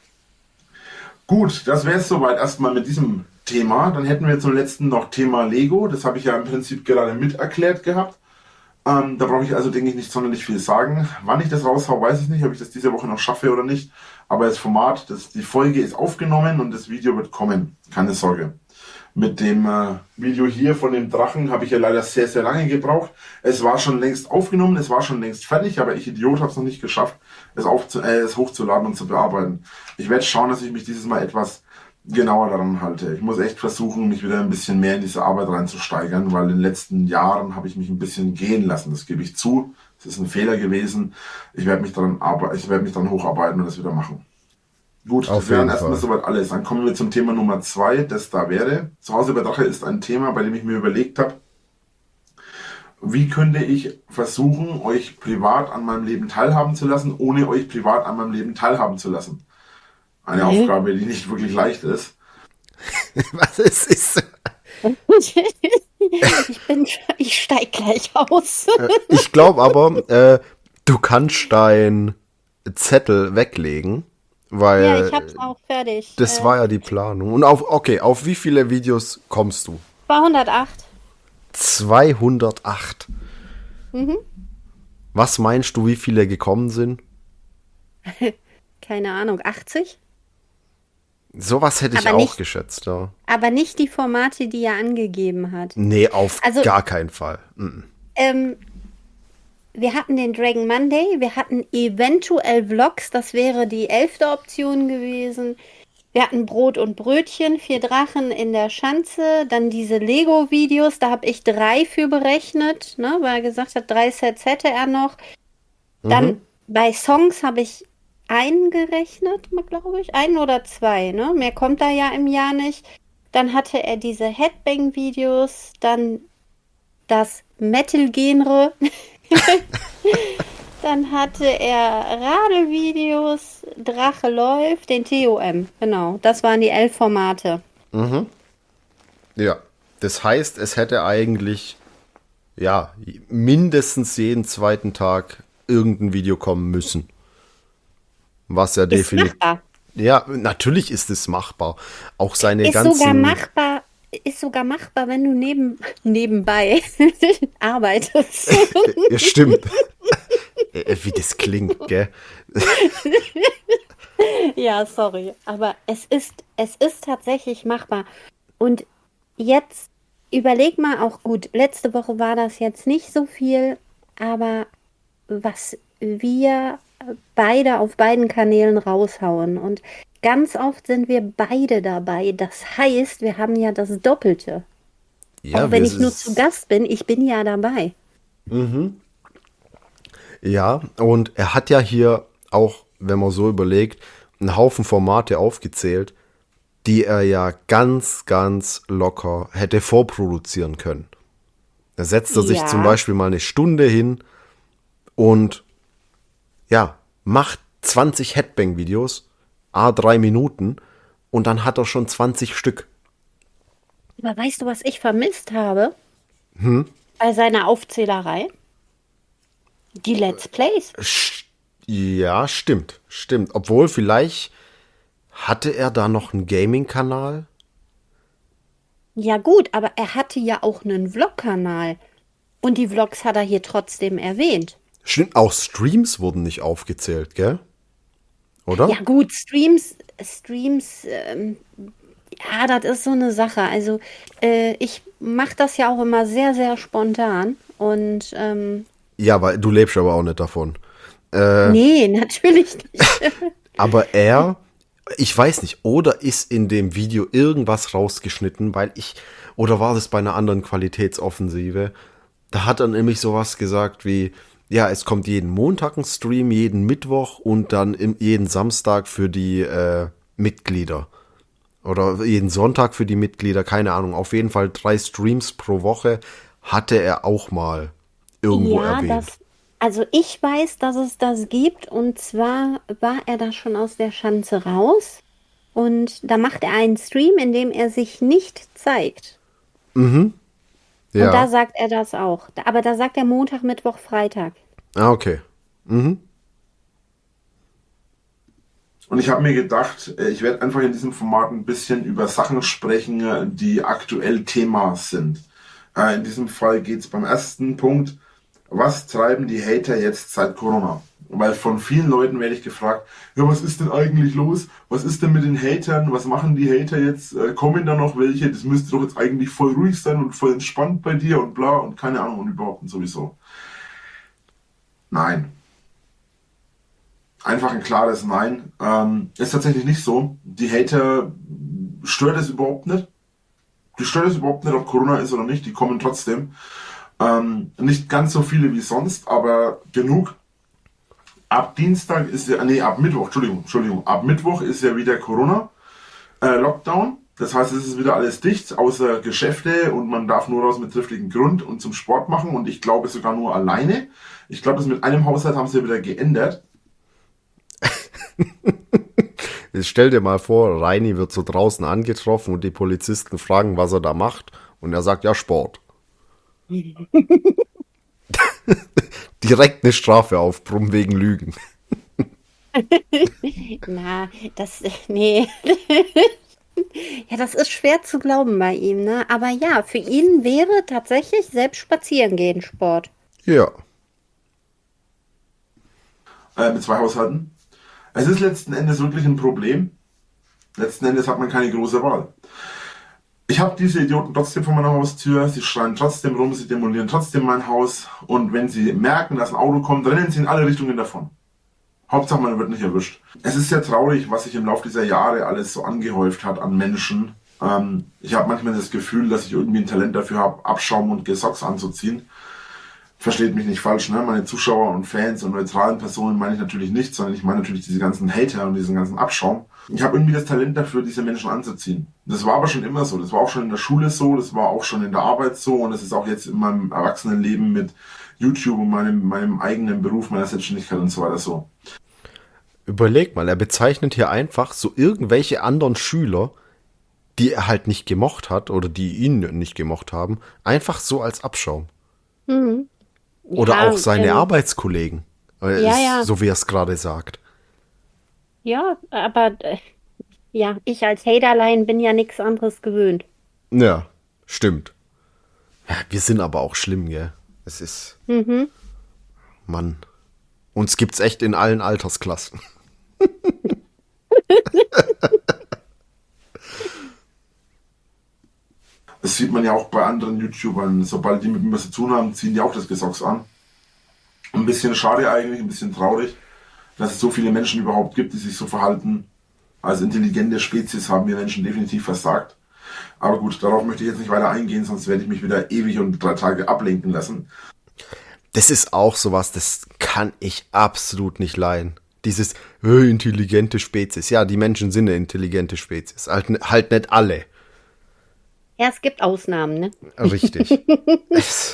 Gut, das wäre es soweit erstmal mit diesem Thema. Dann hätten wir zum letzten noch Thema Lego. Das habe ich ja im Prinzip gerade mit erklärt gehabt. Ähm, da brauche ich also, denke ich, nicht sonderlich viel sagen. Wann ich das raushau, weiß ich nicht, ob ich das diese Woche noch schaffe oder nicht. Aber das Format, das, die Folge ist aufgenommen und das Video wird kommen. Keine Sorge. Mit dem äh, Video hier von dem Drachen habe ich ja leider sehr, sehr lange gebraucht. Es war schon längst aufgenommen, es war schon längst fertig, aber ich Idiot habe es noch nicht geschafft, es, aufzu äh, es hochzuladen und zu bearbeiten. Ich werde schauen, dass ich mich dieses Mal etwas genauer daran halte. Ich muss echt versuchen, mich wieder ein bisschen mehr in diese Arbeit reinzusteigern, weil in den letzten Jahren habe ich mich ein bisschen gehen lassen. Das gebe ich zu. Es ist ein Fehler gewesen. Ich werde mich daran arbe- ich werde mich dann hocharbeiten und das wieder machen. Gut, Auf das wäre dann jeden erstmal Fall. soweit alles. Dann kommen wir zum Thema Nummer zwei, das da wäre. Zuhause bei Drache ist ein Thema, bei dem ich mir überlegt habe, wie könnte ich versuchen, euch privat an meinem Leben teilhaben zu lassen, ohne euch privat an meinem Leben teilhaben zu lassen. Eine Okay. Aufgabe, die nicht wirklich leicht ist. Was es ist? Ich bin, ich steig gleich aus. Ich glaube aber, äh, du kannst deinen Zettel weglegen, weil Ja, ich hab's auch fertig. das Äh, war ja die Planung. Und auf, okay, auf wie viele Videos kommst du? zweihundertacht. zweihundertacht. Mhm. Was meinst du, wie viele gekommen sind? Keine Ahnung, achtzig? Sowas hätte ich Aber auch nicht- geschätzt, ja. Aber nicht die Formate, die er angegeben hat. Nee, auf Also- gar keinen Fall. Mhm. Ähm, wir hatten den Dragon Monday, wir hatten eventuell Vlogs, das wäre die elfte Option gewesen. Wir hatten Brot und Brötchen, vier Drachen in der Schanze, dann diese Lego-Videos, da habe ich drei für berechnet, ne, weil er gesagt hat, drei Sets hätte er noch. Dann Mhm. bei Songs habe ich einen gerechnet, glaube ich, einen oder zwei, ne? Mehr kommt da ja im Jahr nicht. Dann hatte er diese Headbang-Videos, dann das Metal-Genre. Dann hatte er Radelvideos, Drache läuft, den T O M. Genau, das waren die elf Formate. Ja, das heißt, es hätte eigentlich, ja, mindestens jeden zweiten Tag irgendein Video kommen müssen. Was ja Ist definitiv. machbar. Ja, natürlich ist es machbar. Auch seine Ist ganzen. sogar machbar ist sogar machbar, wenn du neben, nebenbei arbeitest. Ja, stimmt. Wie das klingt, gell? Ja, sorry, aber es ist, es ist tatsächlich machbar. Und jetzt überleg mal auch gut, letzte Woche war das jetzt nicht so viel, aber was wir beide auf beiden Kanälen raushauen und ganz oft sind wir beide dabei. Das heißt, wir haben ja das Doppelte. Ja, Auch wenn wir- ich nur zu Gast bin, ich bin ja dabei. Ja, und er hat ja hier auch, wenn man so überlegt, einen Haufen Formate aufgezählt, die er ja ganz, ganz locker hätte vorproduzieren können. Da setzt er sich Ja. zum Beispiel mal eine Stunde hin und ja, macht zwanzig Headbang-Videos, a drei Minuten, und dann hat er schon zwanzig Stück. Aber weißt du, was ich vermisst habe? Bei seiner Aufzählerei? Die Let's Plays. Sch- Ja, stimmt, stimmt. Obwohl, vielleicht hatte er da noch einen Gaming-Kanal. Ja gut, aber er hatte ja auch einen Vlog-Kanal. Und die Vlogs hat er hier trotzdem erwähnt. Stimmt, auch Streams wurden nicht aufgezählt, gell? Oder? Ja gut, Streams, Streams, ähm, ja, das ist so eine Sache. Also äh, ich mache das ja auch immer sehr, sehr spontan. Und ähm, Ja, weil du lebst aber auch nicht davon. Äh, nee, natürlich nicht. aber er, ich weiß nicht, oder ist in dem Video irgendwas rausgeschnitten, weil ich, oder war das bei einer anderen Qualitätsoffensive? Da hat er nämlich sowas gesagt wie, ja, es kommt jeden Montag ein Stream, jeden Mittwoch und dann im, jeden Samstag für die äh, Mitglieder. Oder jeden Sonntag für die Mitglieder, keine Ahnung. Auf jeden Fall drei Streams pro Woche hatte er auch mal irgendwo Ja, erwähnt. das, also ich weiß, dass es das gibt. Und zwar war er da schon aus der Schanze raus. Und da macht er einen Stream, in dem er sich nicht zeigt. Ja. Und da sagt er das auch. Da- Aber da sagt er Montag, Mittwoch, Freitag. Ah, okay. Und ich habe mir gedacht, äh, ich werde einfach in diesem Format ein bisschen über Sachen sprechen, äh, die aktuell Thema sind. Äh, In diesem Fall geht es beim ersten Punkt, was treiben die Hater jetzt seit Corona? Weil von vielen Leuten werde ich gefragt, ja, was ist denn eigentlich los? Was ist denn mit den Hatern? Was machen die Hater jetzt? Äh, Kommen da noch welche? Das müsste doch jetzt eigentlich voll ruhig sein und voll entspannt bei dir und bla und keine Ahnung und überhaupt und sowieso. Nein. Einfach ein klares Nein. Ähm, ist tatsächlich nicht so. Die Hater stört es überhaupt nicht. Die stört es überhaupt nicht, ob Corona ist oder nicht. Die kommen trotzdem. Ähm, nicht ganz so viele wie sonst, aber genug. Ab Dienstag ist ja, nee, ab Mittwoch, Entschuldigung, Entschuldigung, ab Mittwoch ist ja wieder Corona, äh, Lockdown. Das heißt, es ist wieder alles dicht, außer Geschäfte und man darf nur raus mit triftigem Grund und zum Sport machen und ich glaube sogar nur alleine. Ich glaube, das mit einem Haushalt haben sie ja wieder geändert. Jetzt stell dir mal vor, Reini wird so draußen angetroffen und die Polizisten fragen, was er da macht. Und er sagt, ja, Sport. Direkt eine Strafe aufbrummen wegen Lügen. Na, das, nee. Ja, das ist schwer zu glauben bei ihm, ne? Aber ja, für ihn wäre tatsächlich selbst spazieren gehen Sport. Ja. Äh, mit zwei Haushalten. Es ist letzten Endes wirklich ein Problem. Letzten Endes hat man keine große Wahl. Ich habe diese Idioten trotzdem vor meiner Haustür, sie schreien trotzdem rum, sie demolieren trotzdem mein Haus und wenn sie merken, dass ein Auto kommt, rennen sie in alle Richtungen davon. Hauptsache man wird nicht erwischt. Es ist sehr traurig, was sich im Laufe dieser Jahre alles so angehäuft hat an Menschen. Ähm, ich habe manchmal das Gefühl, dass ich irgendwie ein Talent dafür habe, Abschaum und Gesocks anzuziehen. Versteht mich nicht falsch, ne? Meine Zuschauer und Fans und neutralen Personen meine ich natürlich nicht, sondern ich meine natürlich diese ganzen Hater und diesen ganzen Abschaum. Ich habe irgendwie das Talent dafür, diese Menschen anzuziehen. Das war aber schon immer so. Das war auch schon in der Schule so, das war auch schon in der Arbeit so und das ist auch jetzt in meinem Erwachsenenleben mit YouTube und meinem, meinem eigenen Beruf, meiner Selbstständigkeit und so weiter so. Überleg mal, er bezeichnet hier einfach so irgendwelche anderen Schüler, die er halt nicht gemocht hat oder die ihn nicht gemocht haben, einfach so als Abschaum. Oder Ja, auch seine ähm, Arbeitskollegen. Äh, Ja, ist, ja. So wie er es gerade sagt. Ja, aber äh, ja, ich als Haterlein bin ja nichts anderes gewöhnt. Ja, Stimmt. Ja, wir sind aber auch schlimm, gell? Es ist... Mhm. Mann. Uns gibt's echt in allen Altersklassen. Das sieht man ja auch bei anderen YouTubern. Sobald die mit mir was zu tun haben, ziehen die auch das Gesocks an. Ein bisschen schade eigentlich, ein bisschen traurig, dass es so viele Menschen überhaupt gibt, die sich so verhalten. Als intelligente Spezies haben wir Menschen definitiv versagt. Aber gut, darauf möchte ich jetzt nicht weiter eingehen, sonst werde ich mich wieder ewig und drei Tage ablenken lassen. Das ist auch sowas, das kann ich absolut nicht leiden. Dieses äh, intelligente Spezies. Ja, die Menschen sind eine intelligente Spezies. Halt, halt nicht alle. Ja, es gibt Ausnahmen, ne? Richtig. es,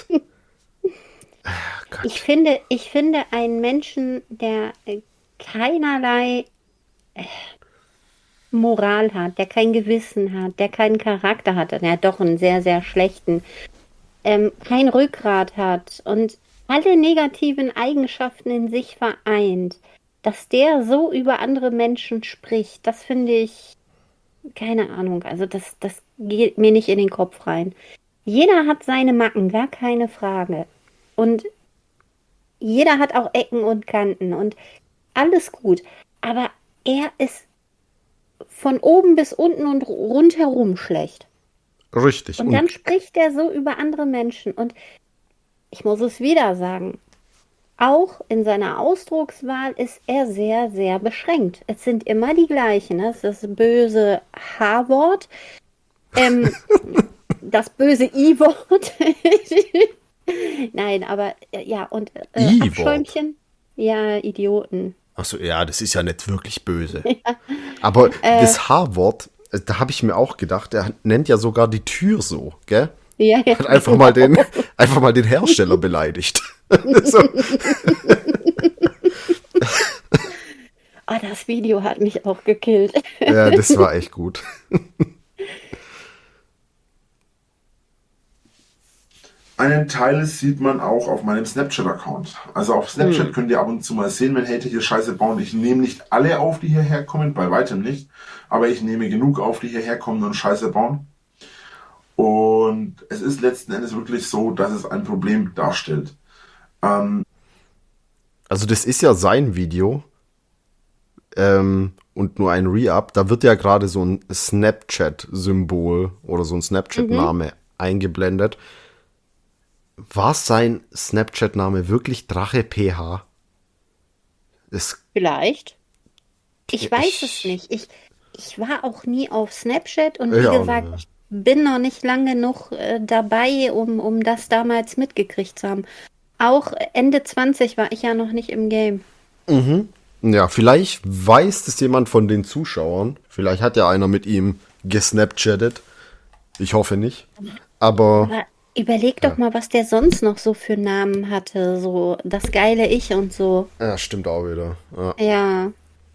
oh ich finde, ich finde einen Menschen, der äh, keinerlei äh, Moral hat, der kein Gewissen hat, der keinen Charakter hat, der hat doch einen sehr, sehr schlechten, ähm, kein Rückgrat hat und alle negativen Eigenschaften in sich vereint, dass der so über andere Menschen spricht, das finde ich, keine Ahnung, also das, das geht mir nicht in den Kopf rein. Jeder hat seine Macken, gar keine Frage. Und jeder hat auch Ecken und Kanten und alles gut. Aber er ist von oben bis unten und rundherum schlecht. Richtig. Und, und dann spricht er so über andere Menschen. Und ich muss es wieder sagen, auch in seiner Ausdruckswahl ist er sehr, sehr beschränkt. Es sind immer die gleichen. Ne? Das böse H-Wort, ähm, das böse I-Wort. Nein, aber äh, ja, und äh, Abschäumchen. Ja, Idioten. Achso, ja, das ist ja nicht wirklich böse. Ja. Aber äh, das H-Wort, da habe ich mir auch gedacht, er nennt ja sogar die Tür so, gell? Ja, ja. Hat einfach mal den, einfach mal den Hersteller beleidigt. so. Oh, das Video hat mich auch gekillt. Ja, das war echt gut. Einen Teil sieht man auch auf meinem Snapchat-Account. Also auf Snapchat hm. könnt ihr ab und zu mal sehen, wenn Hater hier Scheiße bauen. Ich nehme nicht alle auf, die hierher kommen, bei weitem nicht. Aber ich nehme genug auf, die hierher kommen und Scheiße bauen. Und es ist letzten Endes wirklich so, dass es ein Problem darstellt. Ähm, also das ist ja sein Video ähm, und nur ein Re-Up. Da wird ja gerade so ein Snapchat-Symbol oder so ein Snapchat-Name mhm. eingeblendet. War sein Snapchat-Name wirklich Drache P H? Das Vielleicht. Ich, ich weiß es nicht. Ich, ich war auch nie auf Snapchat und wie ja, gesagt, ich bin noch nicht lang genug äh, dabei, um, um das damals mitgekriegt zu haben. Auch Ende zwanzig war ich ja noch nicht im Game. Mhm. Ja, vielleicht weiß das jemand von den Zuschauern. Vielleicht hat ja einer mit ihm gesnapchattet. Ich hoffe nicht. Aber, Aber überleg doch ja. mal, was der sonst noch so für Namen hatte. So das geile Ich und so. Ja, stimmt auch wieder. Ja. ja.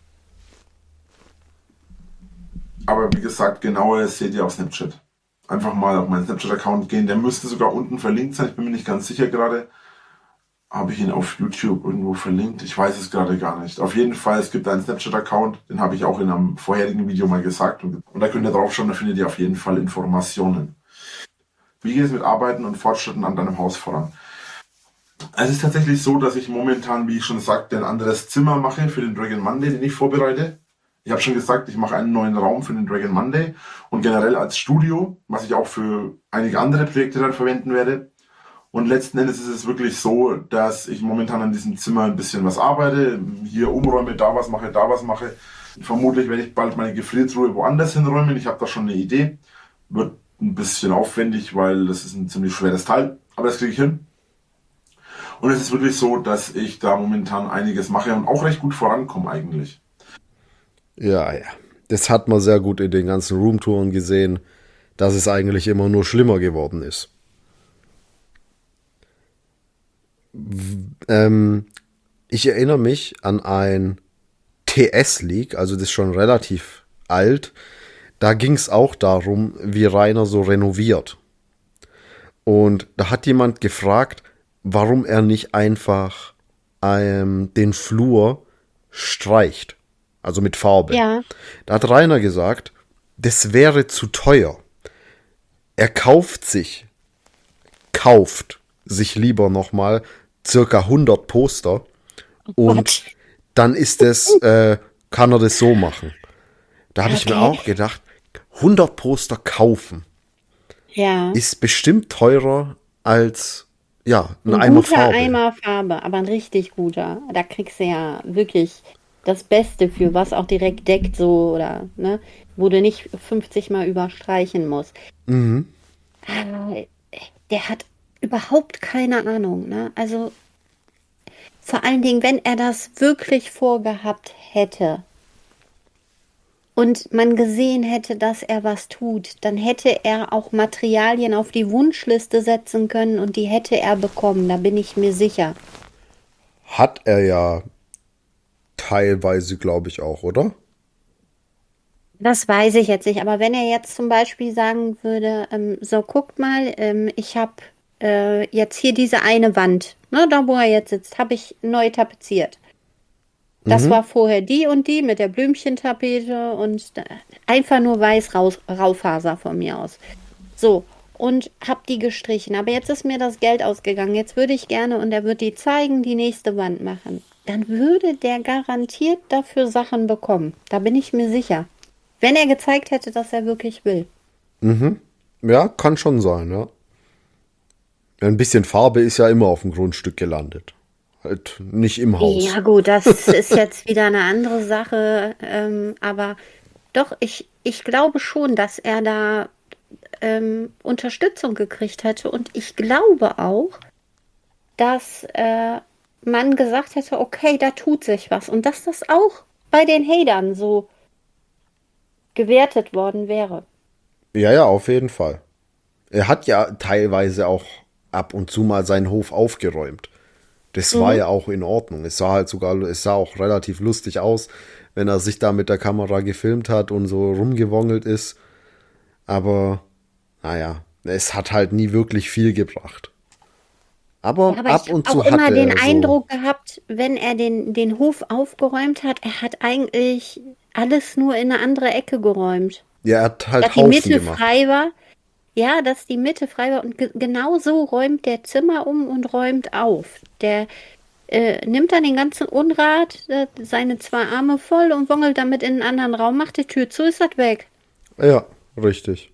Aber wie gesagt, genaueres seht ihr auf Snapchat. Einfach mal auf meinen Snapchat-Account gehen. Der müsste sogar unten verlinkt sein. Ich bin mir nicht ganz sicher gerade. Habe ich ihn auf YouTube irgendwo verlinkt? Ich weiß es gerade gar nicht. Auf jeden Fall, es gibt einen Snapchat-Account. Den habe ich auch in einem vorherigen Video mal gesagt. Und, und da könnt ihr drauf schauen, da findet ihr auf jeden Fall Informationen. Wie geht es mit Arbeiten und Fortschritten an deinem Haus voran? Es ist tatsächlich so, dass ich momentan, wie ich schon sagte, ein anderes Zimmer mache für den Dragon Monday, den ich vorbereite. Ich habe schon gesagt, ich mache einen neuen Raum für den Dragon Monday und generell als Studio, was ich auch für einige andere Projekte dann verwenden werde. Und letzten Endes ist es wirklich so, dass ich momentan an diesem Zimmer ein bisschen was arbeite, hier umräume, da was mache, da was mache. Vermutlich werde ich bald meine Gefriertruhe woanders hinräumen. Ich habe da schon eine Idee. Wird ein bisschen aufwendig, weil das ist ein ziemlich schweres Teil, aber das kriege ich hin. Und es ist wirklich so, dass ich da momentan einiges mache und auch recht gut vorankomme eigentlich. Ja, ja. Das hat man sehr gut in den ganzen Roomtouren gesehen, dass es eigentlich immer nur schlimmer geworden ist. Ähm, ich erinnere mich an ein T S-Leak, also das ist schon relativ alt. Da ging es auch darum, wie Rainer so renoviert. Und da hat jemand gefragt, warum er nicht einfach ähm, den Flur streicht. Also mit Farbe. Ja. Da hat Rainer gesagt, das wäre zu teuer. er kauft sich, kauft sich lieber nochmal circa hundert Poster und Gott. dann ist es, äh, kann er das so machen. Da habe ich mir Okay. auch gedacht, hundert Poster kaufen Ja. ist bestimmt teurer als, ja, ein Ein Eimer guter Farbe. Eimer Farbe, aber ein richtig guter. Da kriegst du ja wirklich das Beste für, was auch direkt deckt, so oder, ne, wo du nicht fünfzig Mal überstreichen musst. Mhm. Aber der hat überhaupt keine Ahnung, ne? Also vor allen Dingen, wenn er das wirklich vorgehabt hätte und man gesehen hätte, dass er was tut, dann hätte er auch Materialien auf die Wunschliste setzen können und die hätte er bekommen, da bin ich mir sicher. Hat er ja teilweise, glaube ich, auch, oder? Das weiß ich jetzt nicht, aber wenn er jetzt zum Beispiel sagen würde, ähm, so guckt mal, ähm, ich habe äh, jetzt hier diese eine Wand, ne, da wo er jetzt sitzt, habe ich neu tapeziert. Das war vorher die und die mit der Blümchentapete und da- einfach nur weiß raus, Raufaser von mir aus. So, und hab die gestrichen. Aber jetzt ist mir das Geld ausgegangen. Jetzt würde ich gerne, und er wird die zeigen, die nächste Wand machen. Dann würde der garantiert dafür Sachen bekommen. Da bin ich mir sicher. Wenn er gezeigt hätte, dass er wirklich will. Ja, kann schon sein, ja. Ein bisschen Farbe ist ja immer auf dem Grundstück gelandet. Halt nicht im Haus. Ja, gut, das ist jetzt wieder eine andere Sache. Ähm, aber doch, ich, ich glaube schon, dass er da ähm, Unterstützung gekriegt hätte. Und ich glaube auch, dass äh, man gesagt hätte, okay, da tut sich was. Und dass das auch bei den Hatern so gewertet worden wäre. Ja, ja, auf jeden Fall. Er hat ja teilweise auch ab und zu mal seinen Hof aufgeräumt. Das war ja auch in Ordnung. Es sah halt sogar, es sah auch relativ lustig aus, wenn er sich da mit der Kamera gefilmt hat und so rumgewongelt ist. Aber, naja, es hat halt nie wirklich viel gebracht. Aber, Aber ab ich und habe zu auch immer hatte den er so, Eindruck gehabt, wenn er den, den Hof aufgeräumt hat, er hat eigentlich alles nur in eine andere Ecke geräumt. ja, er hat Dass halt die Haufen Mitte gemacht. frei war. Ja, dass die Mitte frei war. Und ge genau so räumt der Zimmer um und räumt auf. Der äh, nimmt dann den ganzen Unrat, äh, seine zwei Arme voll und wongelt damit in einen anderen Raum, macht die Tür zu, ist das weg. Ja, richtig.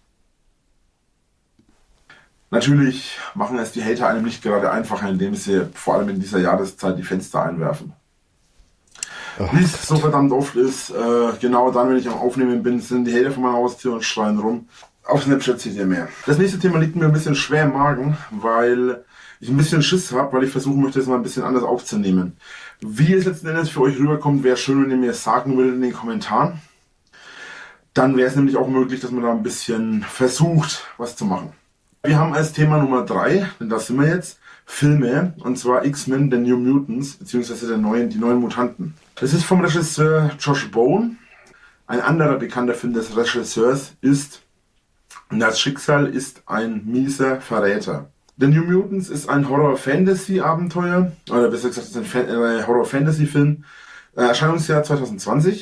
Natürlich machen es die Hater einem nicht gerade einfacher, indem sie vor allem in dieser Jahreszeit die Fenster einwerfen. Wie es so verdammt oft ist, äh, genau dann, wenn ich am Aufnehmen bin, sind die Hater vor meiner Haustür und schreien rum. Auf Snapchat seht ihr mehr. Das nächste Thema liegt mir ein bisschen schwer im Magen, weil ich ein bisschen Schiss habe, weil ich versuchen möchte, es mal ein bisschen anders aufzunehmen. Wie es letzten Endes für euch rüberkommt, wäre schön, wenn ihr mir es sagen würdet in den Kommentaren. Dann wäre es nämlich auch möglich, dass man da ein bisschen versucht, was zu machen. Wir haben als Thema Nummer drei, denn da sind wir jetzt, Filme, und zwar X-Men, The New Mutants, beziehungsweise der neuen, die neuen Mutanten. Das ist vom Regisseur Josh Bowen. Ein anderer bekannter Film des Regisseurs ist Das Schicksal ist ein mieser Verräter. The New Mutants ist ein Horror-Fantasy-Abenteuer, oder besser gesagt, ist ein Fan äh, Horror-Fantasy-Film. Äh, Erscheinungsjahr zwanzig zwanzig.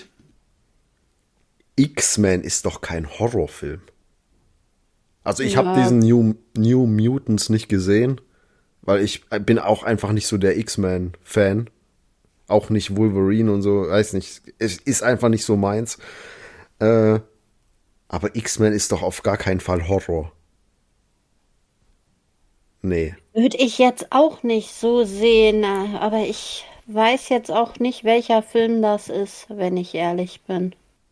X-Men ist doch kein Horrorfilm. Also ich Ja. habe diesen New, New Mutants nicht gesehen, weil ich bin auch einfach nicht so der X-Men-Fan. Auch nicht Wolverine und so, weiß nicht. Es ist einfach nicht so meins. Äh, aber X-Men ist doch auf gar keinen Fall Horror. Nee. Würde ich jetzt auch nicht so sehen, aber ich weiß jetzt auch nicht, welcher Film das ist, wenn ich ehrlich bin.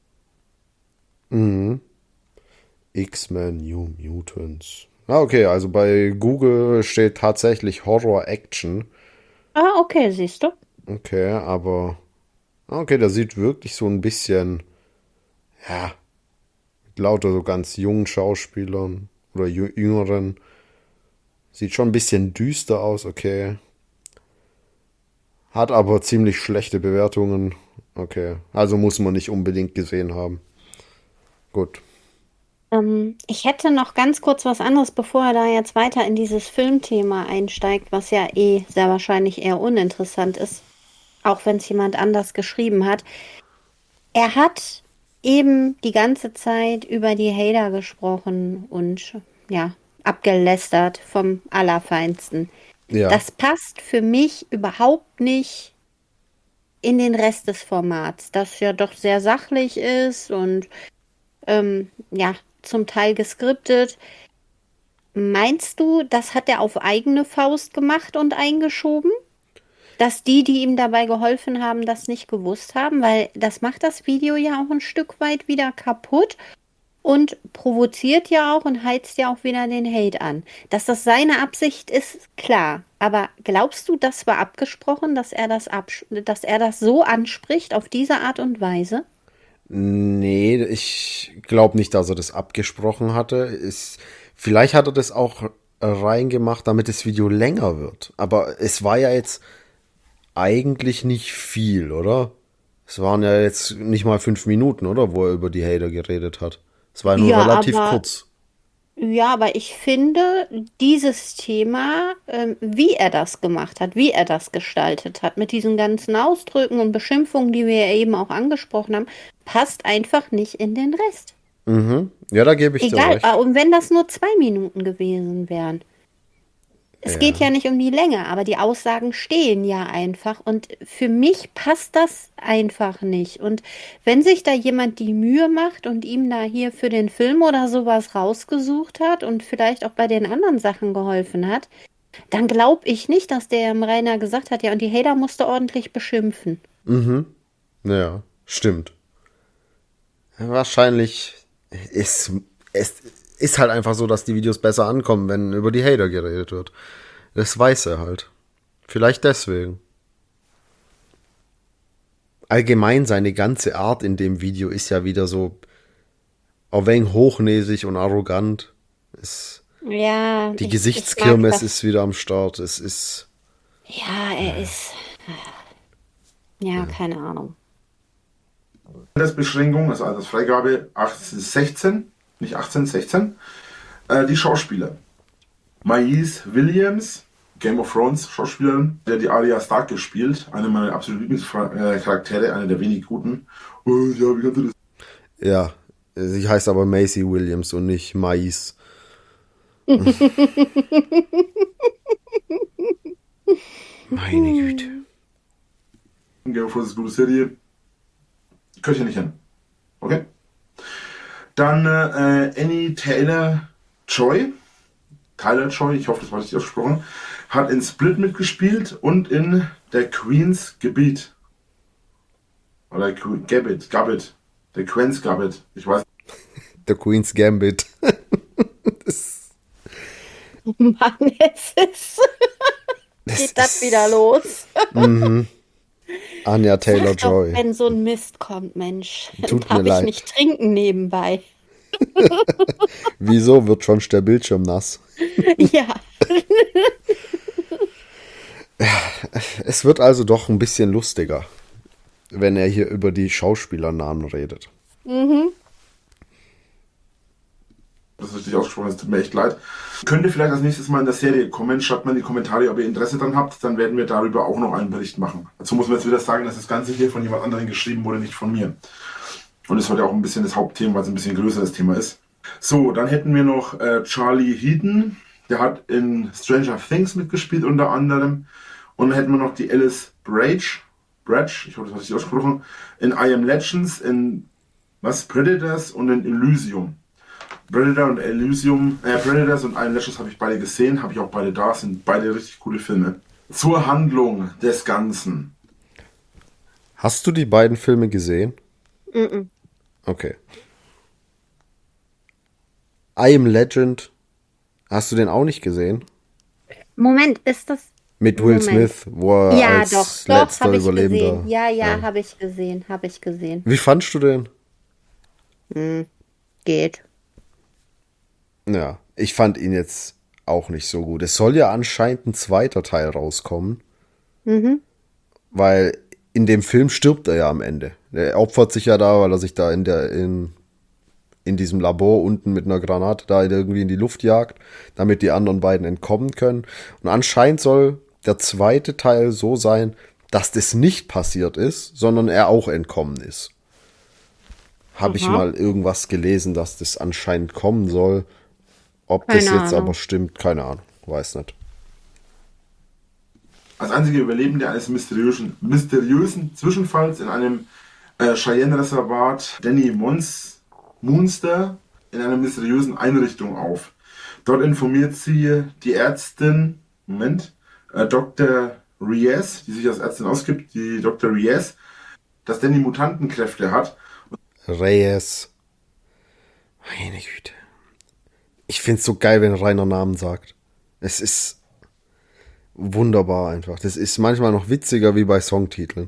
X-Men New Mutants. Ah, okay, also bei Google steht tatsächlich Horror Action. Ah, okay, siehst du. Okay, aber. Okay, der sieht wirklich so ein bisschen. Ja. Mit lauter so ganz jungen Schauspielern oder jü- jüngeren. Sieht schon ein bisschen düster aus, okay. Hat aber ziemlich schlechte Bewertungen. Okay, also muss man nicht unbedingt gesehen haben. Gut. Ähm, ich hätte noch ganz kurz was anderes, bevor er da jetzt weiter in dieses Filmthema einsteigt, was ja eh sehr wahrscheinlich eher uninteressant ist, auch wenn es jemand anders geschrieben hat. Er hat eben die ganze Zeit über die Hater gesprochen und ja, abgelästert vom Allerfeinsten. Ja. Das passt für mich überhaupt nicht in den Rest des Formats, das ja doch sehr sachlich ist und ähm, ja, zum Teil geskriptet. Meinst du, das hat er auf eigene Faust gemacht und eingeschoben? Dass die, die ihm dabei geholfen haben, das nicht gewusst haben? Weil das macht das Video ja auch ein Stück weit wieder kaputt und provoziert ja auch und heizt ja auch wieder den Hate an. Dass das seine Absicht ist, klar. Aber glaubst du, das war abgesprochen, dass er das, abs- dass er das so anspricht, auf diese Art und Weise? Nee, ich glaube nicht, dass er das abgesprochen hatte. Ist, vielleicht hat er das auch äh, reingemacht, damit das Video länger wird. Aber es war ja jetzt eigentlich nicht viel, oder? Es waren ja jetzt nicht mal fünf Minuten, oder? Wo er über die Hater geredet hat. Es war ja nur Ja, relativ aber kurz. Ja, aber ich finde, dieses Thema, ähm, wie er das gemacht hat, wie er das gestaltet hat, mit diesen ganzen Ausdrücken und Beschimpfungen, die wir ja eben auch angesprochen haben, passt einfach nicht in den Rest. Mhm. Ja, da gebe ich dir Egal, recht. äh, und wenn das nur zwei Minuten gewesen wären. Es geht Ja. ja nicht um die Länge, aber die Aussagen stehen ja einfach. Und für mich passt das einfach nicht. Und wenn sich da jemand die Mühe macht und ihm da hier für den Film oder sowas rausgesucht hat und vielleicht auch bei den anderen Sachen geholfen hat, dann glaube ich nicht, dass der im Rainer gesagt hat, ja, und die Hater musste ordentlich beschimpfen. Mhm. Ja, stimmt. Wahrscheinlich ist es ist halt einfach so, dass die Videos besser ankommen, wenn über die Hater geredet wird. Das weiß er halt. Vielleicht deswegen. Allgemein seine ganze Art in dem Video ist ja wieder so ein wenig hochnäsig und arrogant. Es, Ja, die ich, ich mag Gesichtskirmes das. ist wieder am Start. Es ist. Ja, er ist. Ja, keine Ahnung. Altersbeschränkung, also Altersfreigabe achtzehn, sechzehn, nicht achtzehn, sechzehn. Äh, die Schauspieler. Maïs Williams, Game of Thrones Schauspielerin, der die Arya Stark gespielt, eine meiner absoluten Lieblingscharaktere, einer der wenig guten. Oh, ja, wie kannst du das? Ja, sie heißt aber Macy Williams und nicht Mais. Meine Güte. Game of Thrones ist eine gute Serie. Könnte ich ja nicht hin. Okay. Dann äh, Annie Taylor-Joy, Tyler Joy, ich hoffe, das war richtig ausgesprochen, hat in Split mitgespielt und in der Queen's Gebiet. Oder Que- Gambit, Gambit, der Queen's Gambit, ich weiß. Der Queen's Gambit. das, Mann, es ist. das Geht das ist- wieder los? Anja Sag doch, Taylor-Joy. wenn so ein Mist kommt, Mensch, dann Tut darf mir ich leid. nicht trinken nebenbei. Wieso wird schon der Bildschirm nass? Ja, Es wird also doch ein bisschen lustiger, wenn er hier über die Schauspielernamen redet. Das ist richtig ausgesprochen, es tut mir echt leid. Könnte vielleicht als nächstes mal in der Serie kommen. Schreibt mal in die Kommentare, ob ihr Interesse dran habt. Dann werden wir darüber auch noch einen Bericht machen. Dazu muss man jetzt wieder sagen, dass das Ganze hier von jemand anderem geschrieben wurde, nicht von mir. Und es wird ja auch ein bisschen das Hauptthema, weil es ein bisschen größeres Thema ist. So, dann hätten wir noch äh, Charlie Heaton. Der hat in Stranger Things mitgespielt unter anderem. Und dann hätten wir noch die Alice Brage. Brage, ich hoffe, das habe ich richtig ausgesprochen. In I Am Legends, in was? Predators und in Elysium. Predator und Elysium, äh, Predators und I Am Legends habe ich beide gesehen, habe ich auch beide da, sind beide richtig coole Filme. Zur Handlung des Ganzen. Hast du die beiden Filme gesehen? mm-mm. Okay. I Am Legend. Hast du den auch nicht gesehen? Moment, ist das. Mit Will Moment. Smith, wo er Ja, als doch, doch, letzter habe ich Überlebender. gesehen. Ja, ja, habe ich gesehen, habe ich gesehen. Wie fandst du den? Geht. Ja, ich fand ihn jetzt auch nicht so gut. Es soll ja anscheinend ein zweiter Teil rauskommen. Weil in dem Film stirbt er ja am Ende. Er opfert sich ja da, weil er sich da in der in, in diesem Labor unten mit einer Granate da irgendwie in die Luft jagt, damit die anderen beiden entkommen können. Und anscheinend soll der zweite Teil so sein, dass das nicht passiert ist, sondern er auch entkommen ist. Habe ich Aha. mal irgendwas gelesen, dass das anscheinend kommen soll. Ob Keine das jetzt Ahnung. aber stimmt, keine Ahnung. Weiß nicht. Als einziger Überlebende eines mysteriösen, mysteriösen Zwischenfalls in einem äh, Cheyenne-Reservat Danny Mons, Munster in einer mysteriösen Einrichtung auf. Dort informiert sie die Ärztin, Moment, äh, Doktor Reyes, die sich als Ärztin ausgibt, die Doktor Reyes, dass Danny Mutantenkräfte hat. Reyes. Meine Güte. Ich find's so geil, wenn Rainer Namen sagt. Es ist wunderbar einfach. Das ist manchmal noch witziger wie bei Songtiteln.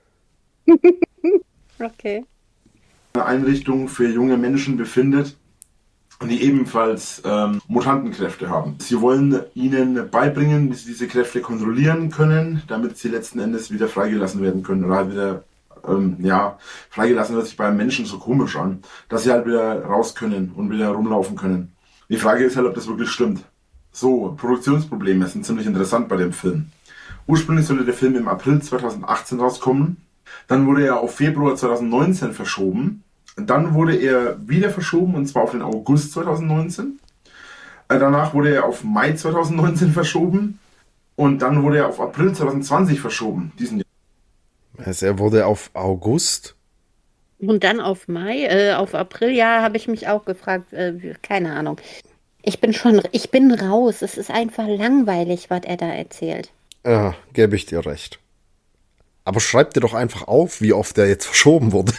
Okay. Eine Einrichtung für junge Menschen befindet, die ebenfalls ähm, Mutantenkräfte haben. Sie wollen ihnen beibringen, wie sie diese Kräfte kontrollieren können, damit sie letzten Endes wieder freigelassen werden können oder halt wieder, ähm, ja, freigelassen hört sich beim Menschen so komisch an, dass sie halt wieder raus können und wieder rumlaufen können. Die Frage ist halt, ob das wirklich stimmt. So, Produktionsprobleme sind ziemlich interessant bei dem Film. Ursprünglich sollte der Film im April zweitausendachtzehn rauskommen. Dann wurde er auf Februar zweitausendneunzehn verschoben. Dann wurde er wieder verschoben, und zwar auf den August zweitausendneunzehn. Danach wurde er auf Mai zweitausendneunzehn verschoben. Und dann wurde er auf April zweitausendzwanzig verschoben, diesen Jahr. Also er wurde auf August. Und dann auf Mai, äh, auf April, ja, habe ich mich auch gefragt, äh, keine Ahnung. Ich bin schon, ich bin raus. Es ist einfach langweilig, was er da erzählt. Ja, gebe ich dir recht. Aber schreib dir doch einfach auf, wie oft er jetzt verschoben wurde.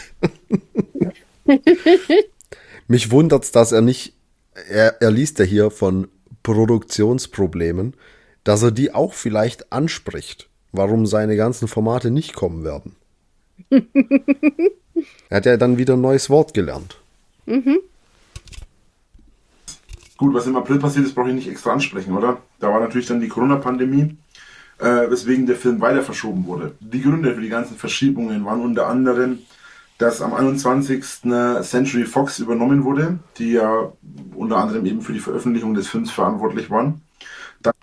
Mich wundert's, dass er nicht, er, er liest ja hier von Produktionsproblemen, dass er die auch vielleicht anspricht, warum seine ganzen Formate nicht kommen werden. Er hat ja dann wieder ein neues Wort gelernt. Mhm. Gut, was im April passiert ist, brauche ich nicht extra ansprechen, oder? Da war natürlich dann die Corona-Pandemie, äh, weswegen der Film weiter verschoben wurde. Die Gründe für die ganzen Verschiebungen waren unter anderem, dass am einundzwanzigsten Century Fox übernommen wurde, die ja unter anderem eben für die Veröffentlichung des Films verantwortlich waren. Dann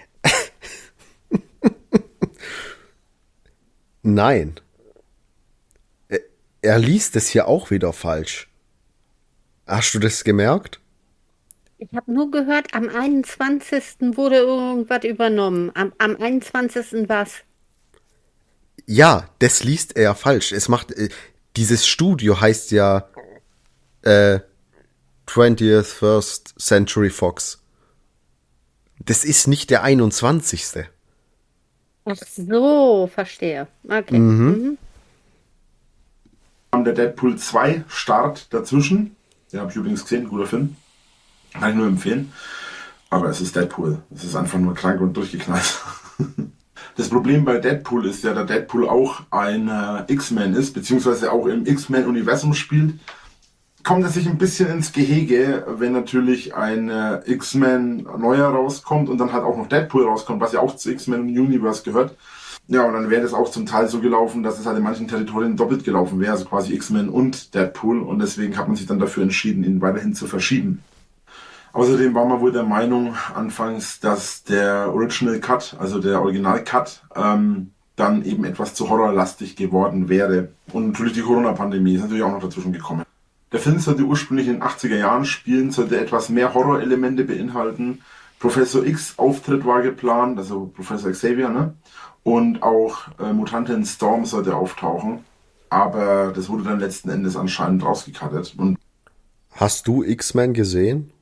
Nein. Er, er liest es hier auch wieder falsch. Hast du das gemerkt? Ich habe nur gehört, am einundzwanzigsten wurde irgendwas übernommen. Am, am einundzwanzigsten was? Ja, das liest er falsch. Es macht, äh, dieses Studio heißt ja äh, twentieth First Century Fox. Das ist nicht der einundzwanzigste. Ach so, verstehe. Okay. Mhm. kam der Deadpool zwei Start dazwischen. Den habe ich übrigens gesehen, guter Film. Kann ich nur empfehlen. Aber es ist Deadpool. Es ist einfach nur krank und durchgeknallt. Das Problem bei Deadpool ist ja, dass Deadpool auch ein äh, X-Men ist, beziehungsweise auch im X-Men-Universum spielt. Kommt es sich ein bisschen ins Gehege, wenn natürlich ein äh, X-Men neuer rauskommt und dann halt auch noch Deadpool rauskommt, was ja auch zu X-Men Universe gehört. Ja, und dann wäre das auch zum Teil so gelaufen, dass es halt in manchen Territorien doppelt gelaufen wäre, also quasi X-Men und Deadpool. Und deswegen hat man sich dann dafür entschieden, ihn weiterhin zu verschieben. Außerdem war man wohl der Meinung anfangs, dass der Original Cut, also der Original Cut, ähm, dann eben etwas zu horrorlastig geworden wäre. Und natürlich die Corona-Pandemie ist natürlich auch noch dazwischen gekommen. Der Film sollte ursprünglich in den achtziger Jahren spielen, sollte etwas mehr Horrorelemente beinhalten. Professor X Auftritt war geplant, also Professor Xavier, ne? Und auch äh, Mutantin Storm sollte auftauchen. Aber das wurde dann letzten Endes anscheinend rausgecuttet. Und Hast du X-Men gesehen?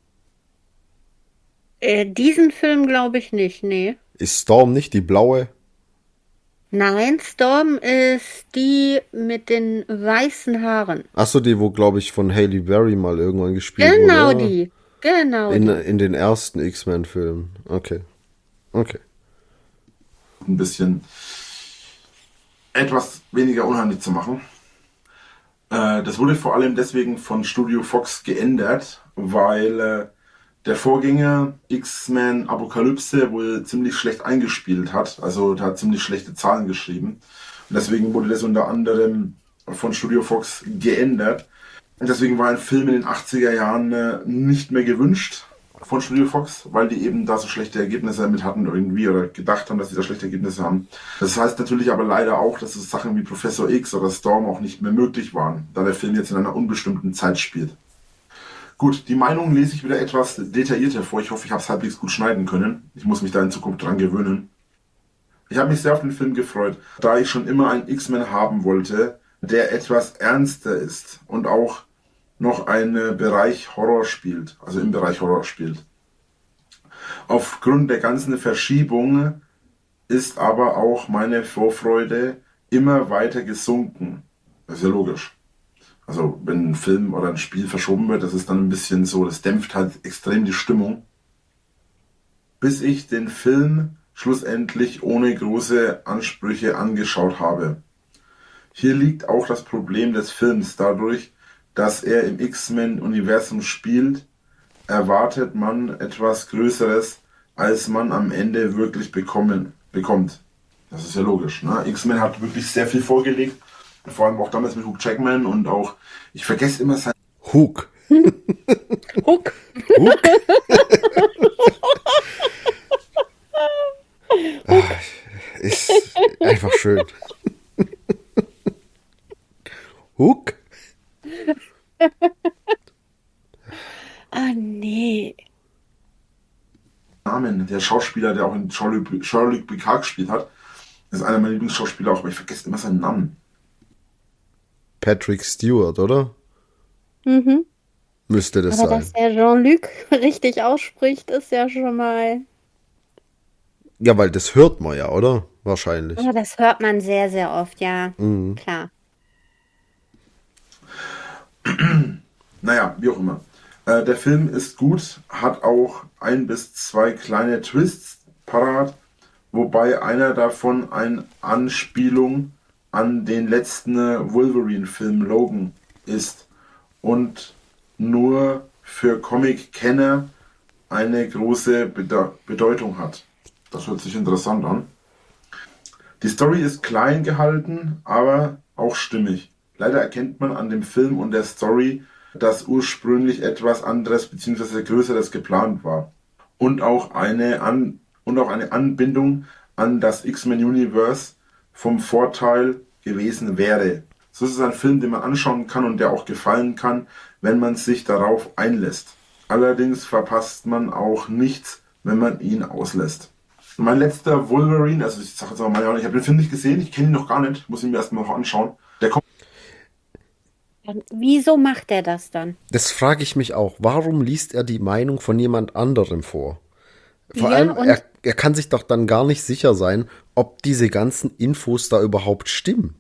Äh, diesen Film glaube ich nicht, nee. Ist Storm nicht die blaue? Nein, Storm ist die mit den weißen Haaren. Achso, die, wo, glaube ich, von Halle Berry mal irgendwann gespielt wurde. Genau oder? die. Genau In, die. in den ersten X-Men-Filmen. Okay. Okay. ein bisschen etwas weniger unheimlich zu machen. Äh, das wurde vor allem deswegen von Studio Fox geändert, weil äh, der Vorgänger X-Men Apokalypse wohl ziemlich schlecht eingespielt hat. Also der hat ziemlich schlechte Zahlen geschrieben. Und deswegen wurde das unter anderem von Studio Fox geändert. Und deswegen war ein Film in den achtziger Jahren äh, nicht mehr gewünscht. von Studio Fox, weil die eben da so schlechte Ergebnisse damit hatten irgendwie oder gedacht haben, dass sie da schlechte Ergebnisse haben. Das heißt natürlich aber leider auch, dass so Sachen wie Professor X oder Storm auch nicht mehr möglich waren, da der Film jetzt in einer unbestimmten Zeit spielt. Gut, die Meinung lese ich wieder etwas detaillierter vor. Ich hoffe, ich habe es halbwegs gut schneiden können. Ich muss mich da in Zukunft dran gewöhnen. Ich habe mich sehr auf den Film gefreut, da ich schon immer einen X-Men haben wollte, der etwas ernster ist und auch noch einen Bereich Horror spielt, also im Bereich Horror spielt. Aufgrund der ganzen Verschiebung ist aber auch meine Vorfreude immer weiter gesunken. Das ist ja logisch. Also wenn ein Film oder ein Spiel verschoben wird, das ist dann ein bisschen so, das dämpft halt extrem die Stimmung. Bis ich den Film schlussendlich ohne große Ansprüche angeschaut habe. Hier liegt auch das Problem des Films dadurch, dass er im X-Men-Universum spielt, erwartet man etwas Größeres, als man am Ende wirklich bekommen, bekommt. Das ist ja logisch. Ne? X-Men hat wirklich sehr viel vorgelegt, vor allem auch damals mit Hugh Jackman und auch, ich vergesse immer sein... Hook. Huck. Hook? Ah, ist einfach schön. Hook? Ah, nee. Namen, der Schauspieler, der auch in Jean-Luc Picard gespielt hat, ist einer meiner Lieblingsschauspieler auch, aber ich vergesse immer seinen Namen. Patrick Stewart, oder? Mhm. Müsste das Aber sein. dass der Jean-Luc richtig ausspricht, ist ja schon mal... Ja, weil das hört man ja, oder? Wahrscheinlich. Ja, das hört man sehr, sehr oft, ja. Mhm. Klar. Naja, wie auch immer. Äh, der Film ist gut, hat auch ein bis zwei kleine Twists parat, wobei einer davon eine Anspielung an den letzten Wolverine-Film Logan ist und nur für Comic-Kenner eine große Bede- Bedeutung hat. Das hört sich interessant an. Die Story ist klein gehalten, aber auch stimmig. Leider erkennt man an dem Film und der Story, dass ursprünglich etwas anderes bzw. Größeres geplant war. Und auch eine, an, und auch eine Anbindung an das X-Men-Universe vom Vorteil gewesen wäre. So ist es ein Film, den man anschauen kann und der auch gefallen kann, wenn man sich darauf einlässt. Allerdings verpasst man auch nichts, wenn man ihn auslässt. Mein letzter Wolverine, also ich sage jetzt mal, ich habe den Film nicht gesehen, ich kenne ihn noch gar nicht, muss ihn mir erstmal noch anschauen. Der kommt. Wieso macht er das dann? Das frage ich mich auch. Warum liest er die Meinung von jemand anderem vor? Vor Ja, allem, und- er, er kann sich doch dann gar nicht sicher sein, ob diese ganzen Infos da überhaupt stimmen.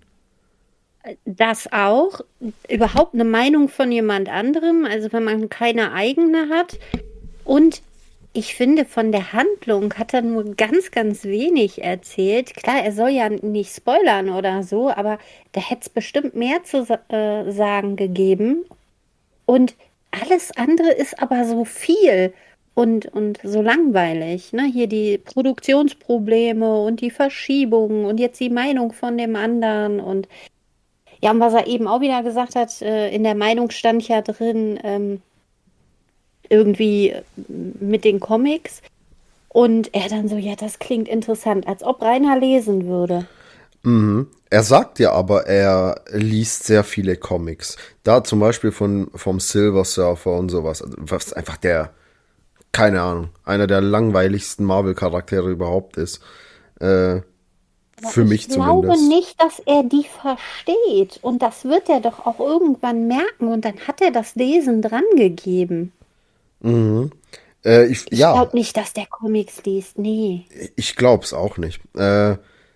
Das auch. Überhaupt eine Meinung von jemand anderem, also wenn man keine eigene hat. Und ich finde, von der Handlung hat er nur ganz, ganz wenig erzählt. Klar, er soll ja nicht spoilern oder so, aber da hätte es bestimmt mehr zu sa- äh, sagen gegeben. Und alles andere ist aber so viel und, und so langweilig. Ne? Hier die Produktionsprobleme und die Verschiebungen und jetzt die Meinung von dem anderen. Und ja, und was er eben auch wieder gesagt hat, äh, in der Meinung stand ja drin, ähm, irgendwie äh, mit den Comics. Und er dann so, ja, das klingt interessant, als ob Rainer lesen würde. Er sagt ja aber, er liest sehr viele Comics. Da zum Beispiel von, vom Silver Surfer und sowas. Was einfach der, keine Ahnung, einer der langweiligsten Marvel-Charaktere überhaupt ist. Äh, für mich Ich glaube zumindest. nicht, dass er die versteht. Und das wird er doch auch irgendwann merken. Und dann hat er das Lesen dran gegeben. Äh, ich, Ich ja, glaube nicht, dass der Comics liest. Nee. ich glaub's auch nicht. Äh,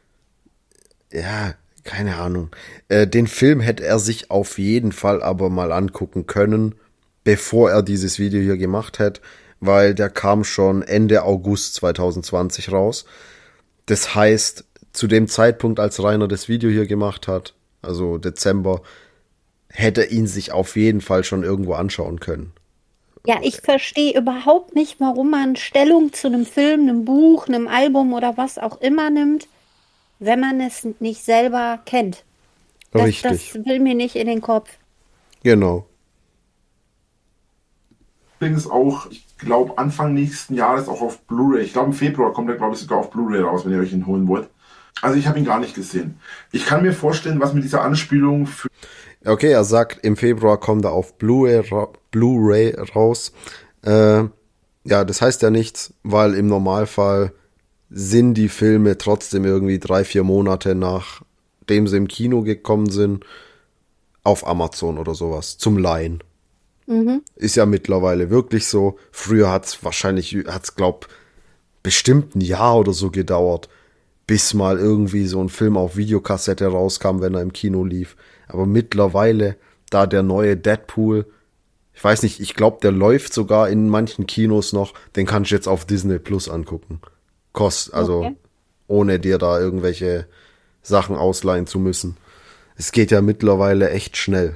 ja, keine Ahnung. Äh, den Film hätte er sich auf jeden Fall aber mal angucken können, bevor er dieses Video hier gemacht hat, weil der kam schon Ende August zwanzig zwanzig raus. Das heißt, zu dem Zeitpunkt, als Rainer das Video hier gemacht hat, also Dezember, hätte er ihn sich auf jeden Fall schon irgendwo anschauen können. Ja, ich verstehe überhaupt nicht, warum man Stellung zu einem Film, einem Buch, einem Album oder was auch immer nimmt, wenn man es nicht selber kennt. Das, Richtig. das will mir nicht in den Kopf. Genau. Übrigens auch, ich glaube, Anfang nächsten Jahres auch auf Blu-ray. Ich glaube, im Februar kommt er, glaube ich, sogar auf Blu-ray raus, wenn ihr euch ihn holen wollt. Also ich habe ihn gar nicht gesehen. Ich kann mir vorstellen, was mit dieser Anspielung für... Okay, er sagt, im Februar kommt er auf Blu-ray ra Blu-ray raus. Äh, ja, das heißt ja nichts, weil im Normalfall sind die Filme trotzdem irgendwie drei, vier Monate nachdem sie im Kino gekommen sind, auf Amazon oder sowas, zum Leihen. Mhm. Ist ja mittlerweile wirklich so. Früher hat es wahrscheinlich, hat's glaub, bestimmt ein Jahr oder so gedauert, bis mal irgendwie so ein Film auf Videokassette rauskam, wenn er im Kino lief. Aber mittlerweile, da der neue Deadpool, ich weiß nicht, ich glaube, der läuft sogar in manchen Kinos noch, den kannst du jetzt auf Disney Plus angucken. Kost, also okay. Ohne dir da irgendwelche Sachen ausleihen zu müssen. Es geht ja mittlerweile echt schnell.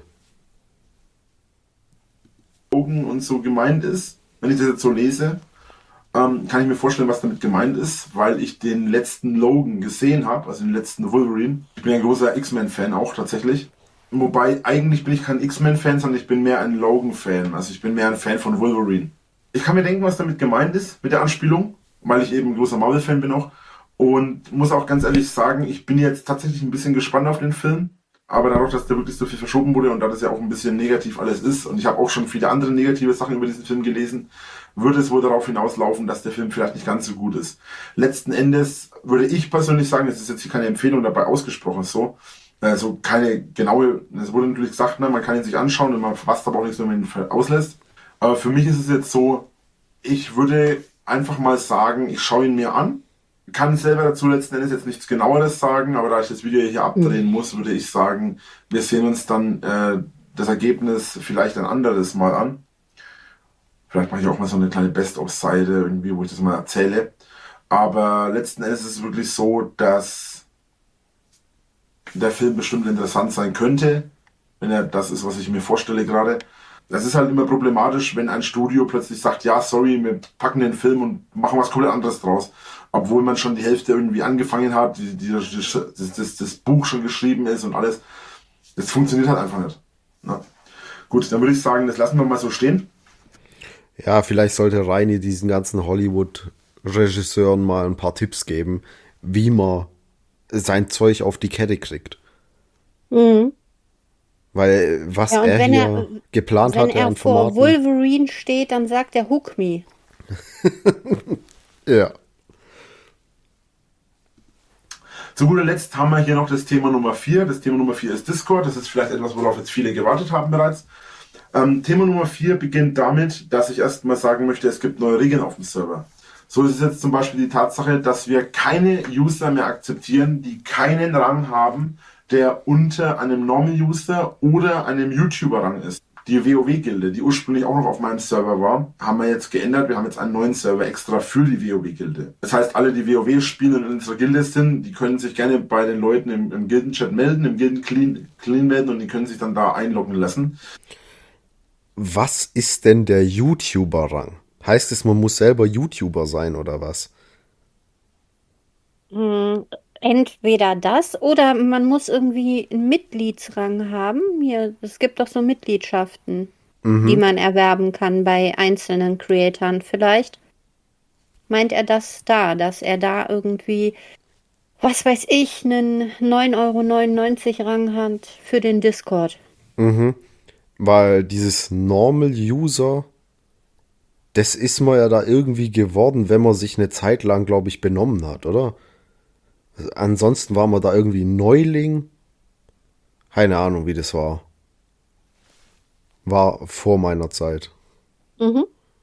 Und so gemeint ist, wenn ich das jetzt so lese, ähm, kann ich mir vorstellen, was damit gemeint ist, weil ich den letzten Logan gesehen habe, also den letzten Wolverine. Ich bin ein großer X-Men-Fan auch tatsächlich. Wobei, eigentlich bin ich kein X-Men-Fan, sondern ich bin mehr ein Logan-Fan. Also ich bin mehr ein Fan von Wolverine. Ich kann mir denken, was damit gemeint ist, mit der Anspielung, weil ich eben ein großer Marvel-Fan bin auch. Und muss auch ganz ehrlich sagen, ich bin jetzt tatsächlich ein bisschen gespannt auf den Film. Aber dadurch, dass der wirklich so viel verschoben wurde und da das ja auch ein bisschen negativ alles ist, und ich habe auch schon viele andere negative Sachen über diesen Film gelesen, würde es wohl darauf hinauslaufen, dass der Film vielleicht nicht ganz so gut ist. Letzten Endes würde ich persönlich sagen, das ist jetzt hier keine Empfehlung dabei ausgesprochen so, also keine genaue, es wurde natürlich gesagt, ne, man kann ihn sich anschauen und man verpasst aber auch nichts, wenn man ihn auslässt. Aber für mich ist es jetzt so, ich würde einfach mal sagen, ich schaue ihn mir an, kann selber dazu letzten Endes jetzt nichts Genaueres sagen, aber da ich das Video hier abdrehen muss, würde ich sagen, wir sehen uns dann äh, das Ergebnis vielleicht ein anderes Mal an. Vielleicht mache ich auch mal so eine kleine Best-of-Seite irgendwie, wo ich das mal erzähle. Aber letzten Endes ist es wirklich so, dass der Film bestimmt interessant sein könnte, wenn er das ist, was ich mir vorstelle gerade. Das ist halt immer problematisch, wenn ein Studio plötzlich sagt, ja, sorry, wir packen den Film und machen was komplett anderes draus. Obwohl man schon die Hälfte irgendwie angefangen hat, die, die, das, das, das Buch schon geschrieben ist und alles. Das funktioniert halt einfach nicht. Na. Gut, dann würde ich sagen, das lassen wir mal so stehen. Ja, vielleicht sollte Reini diesen ganzen Hollywood-Regisseuren mal ein paar Tipps geben, wie man sein Zeug auf die Kette kriegt. Mhm. Weil was ja, er hier er, geplant hat, wenn er vor Wolverine steht, dann sagt er Hook me. Ja. Zu guter Letzt haben wir hier noch das Thema Nummer vier. Das Thema Nummer vier ist Discord. Das ist vielleicht etwas, worauf jetzt viele gewartet haben bereits. Ähm, Thema Nummer vier beginnt damit, dass ich erstmal sagen möchte, es gibt neue Regeln auf dem Server. So ist es jetzt zum Beispiel die Tatsache, dass wir keine User mehr akzeptieren, die keinen Rang haben, der unter einem Normal-User oder einem YouTuber-Rang ist. Die WoW-Gilde, die ursprünglich auch noch auf meinem Server war, haben wir jetzt geändert. Wir haben jetzt einen neuen Server extra für die WoW-Gilde. Das heißt, alle, die WoW spielen und in unserer Gilde sind, die können sich gerne bei den Leuten im, im Gildenchat melden, im Gilden-Clean Clean melden und die können sich dann da einloggen lassen. Was ist denn der YouTuber-Rang? Heißt es, man muss selber YouTuber sein oder was? Hm. Entweder das oder man muss irgendwie einen Mitgliedsrang haben. Hier, es gibt doch so Mitgliedschaften, mhm. die man erwerben kann bei einzelnen Creatoren. Vielleicht meint er das da, dass er da irgendwie, was weiß ich, einen neun Euro neunundneunzig Rang hat für den Discord. Mhm. Weil dieses Normal User, das ist man ja da irgendwie geworden, wenn man sich eine Zeit lang, glaube ich, benommen hat, oder? Ansonsten war man da irgendwie Neuling. Keine Ahnung, wie das war. War vor meiner Zeit. Mhm.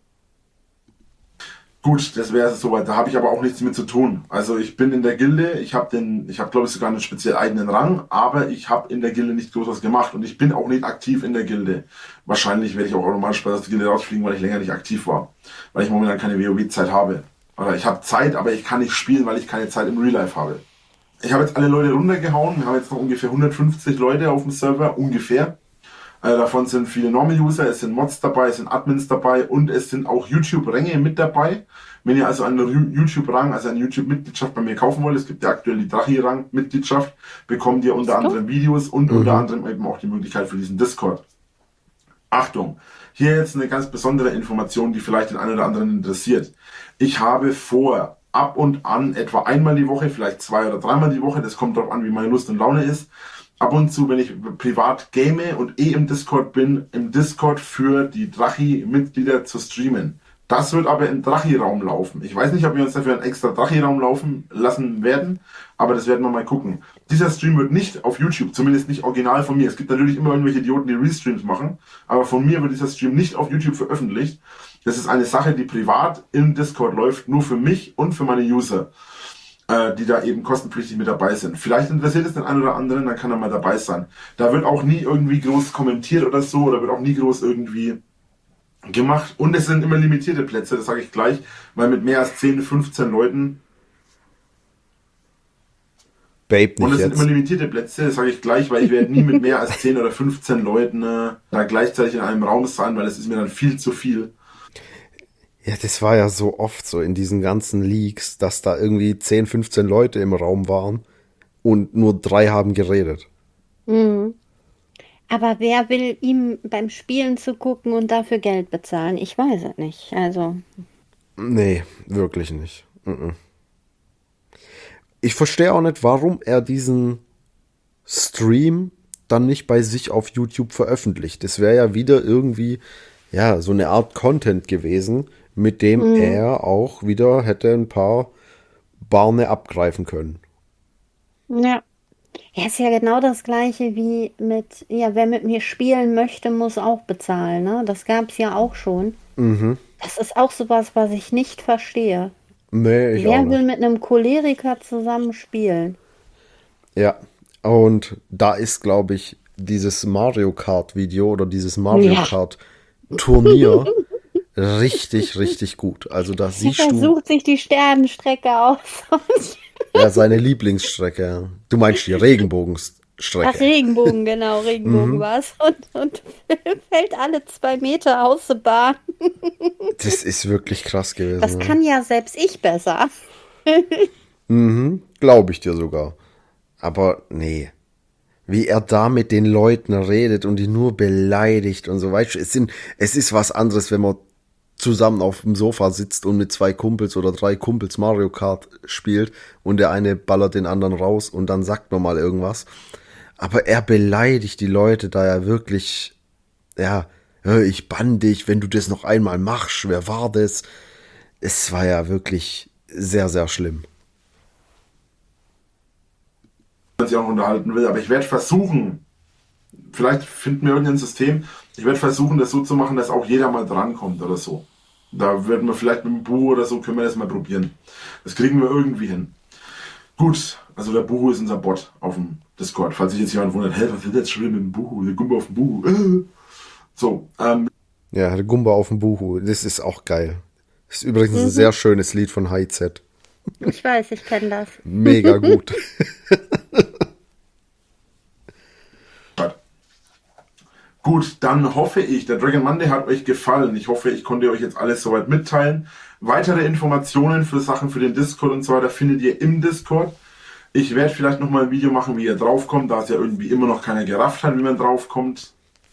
Gut, das wäre es soweit. Da habe ich aber auch nichts mit zu tun. Also ich bin in der Gilde, ich habe den, ich habe glaube ich sogar einen speziell eigenen Rang, aber ich habe in der Gilde nicht groß was gemacht und ich bin auch nicht aktiv in der Gilde. Wahrscheinlich werde ich auch automatisch aus der Gilde rausfliegen, weil ich länger nicht aktiv war. Weil ich momentan keine WoW-Zeit habe. Oder ich habe Zeit, aber ich kann nicht spielen, weil ich keine Zeit im Real Life habe. Ich habe jetzt alle Leute runtergehauen. Wir haben jetzt noch ungefähr hundertfünfzig Leute auf dem Server, ungefähr. Äh, davon sind viele Normal-User, es sind Mods dabei, es sind Admins dabei und es sind auch YouTube-Ränge mit dabei. Wenn ihr also einen YouTube-Rang, also eine YouTube-Mitgliedschaft bei mir kaufen wollt, es gibt ja aktuell die Drachi-Rang-Mitgliedschaft, bekommt ihr unter anderem Videos und mhm. unter anderem eben auch die Möglichkeit für diesen Discord. Achtung, hier jetzt eine ganz besondere Information, die vielleicht den einen oder anderen interessiert. Ich habe vor, ab und an, etwa einmal die Woche, vielleicht zwei oder dreimal die Woche, das kommt darauf an, wie meine Lust und Laune ist, ab und zu, wenn ich privat game und eh im Discord bin, im Discord für die Drachi-Mitglieder zu streamen. Das wird aber im Drachi-Raum laufen. Ich weiß nicht, ob wir uns dafür einen extra Drachi-Raum laufen lassen werden, aber das werden wir mal gucken. Dieser Stream wird nicht auf YouTube, zumindest nicht original von mir. Es gibt natürlich immer irgendwelche Idioten, die Restreams machen, aber von mir wird dieser Stream nicht auf YouTube veröffentlicht. Das ist eine Sache, die privat im Discord läuft, nur für mich und für meine User, äh, die da eben kostenpflichtig mit dabei sind. Vielleicht interessiert es den einen oder anderen, dann kann er mal dabei sein. Da wird auch nie irgendwie groß kommentiert oder so, oder wird auch nie groß irgendwie gemacht. Und es sind immer limitierte Plätze, das sage ich gleich, weil mit mehr als zehn, fünfzehn Leuten Babe nicht und es jetzt. sind immer limitierte Plätze, das sage ich gleich, weil ich werde nie mit mehr als zehn oder fünfzehn Leuten äh, da gleichzeitig in einem Raum sein, weil das ist mir dann viel zu viel. Ja, das war ja so oft so in diesen ganzen Leaks, dass da irgendwie zehn, fünfzehn Leute im Raum waren und nur drei haben geredet. Mhm. Aber wer will ihm beim Spielen zugucken und dafür Geld bezahlen? Ich weiß es nicht. Also, Nee, wirklich nicht. Mhm. Ich verstehe auch nicht, warum er diesen Stream dann nicht bei sich auf YouTube veröffentlicht. Das wäre ja wieder irgendwie, ja, so eine Art Content gewesen, mit dem er auch wieder hätte ein paar Barne abgreifen können. ja. Ja, ist ja genau das Gleiche wie mit, ja, wer mit mir spielen möchte, muss auch bezahlen, ne? Das gab es ja auch schon. Das ist auch sowas, was ich nicht verstehe. Nee, ich auch Wer will nicht. mit einem Choleriker zusammen spielen? Ja, und da ist, glaube ich, dieses Mario Kart Video oder dieses Mario Ja. Kart Turnier richtig, richtig gut. Also da Er siehst du versucht sich die Sternenstrecke aus. ja seine Lieblingsstrecke. Ja. Du meinst die Ach, Regenbogenstrecke. Regenbogen, genau, Regenbogen war's. Und, und fällt alle zwei Meter aus der Bahn. Das ist wirklich krass gewesen. Das Ja. kann ja selbst ich besser. Glaube ich dir sogar. Aber nee. Wie er da mit den Leuten redet und die nur beleidigt und so, weißt du, es sind, es ist was anderes, wenn man zusammen auf dem Sofa sitzt und mit zwei Kumpels oder drei Kumpels Mario Kart spielt und der eine ballert den anderen raus und dann sagt man mal irgendwas. Aber er beleidigt die Leute da ja wirklich, ja, "Äh, ich bann dich, wenn du das noch einmal machst, wer war das?" Es war ja wirklich sehr, sehr schlimm. Man sich auch noch unterhalten will, aber ich werde versuchen, vielleicht finden wir irgendein System, ich werde versuchen, das so zu machen, dass auch jeder mal drankommt oder so. Da werden wir vielleicht mit dem Buhu oder so, können wir das mal probieren. Das kriegen wir irgendwie hin. Gut, also der Buhu ist unser Bot auf dem Discord. Falls sich jetzt jemand wundert, hä, was will jetzt schon wieder mit dem Buhu? Der Gumba auf dem Buhu. Äh. So, ähm, Ja, der Gumba auf dem Buhu, das ist auch geil. Das ist übrigens ein sehr schönes Lied von H I Z. Ich weiß, ich kenne das. Mega gut. Gut, dann hoffe ich, der Dragon Monday hat euch gefallen. Ich hoffe, ich konnte euch jetzt alles soweit mitteilen. Weitere Informationen für Sachen für den Discord und so weiter findet ihr im Discord. Ich werde vielleicht nochmal ein Video machen, wie ihr draufkommt, da es ja irgendwie immer noch keiner gerafft hat, wie man draufkommt.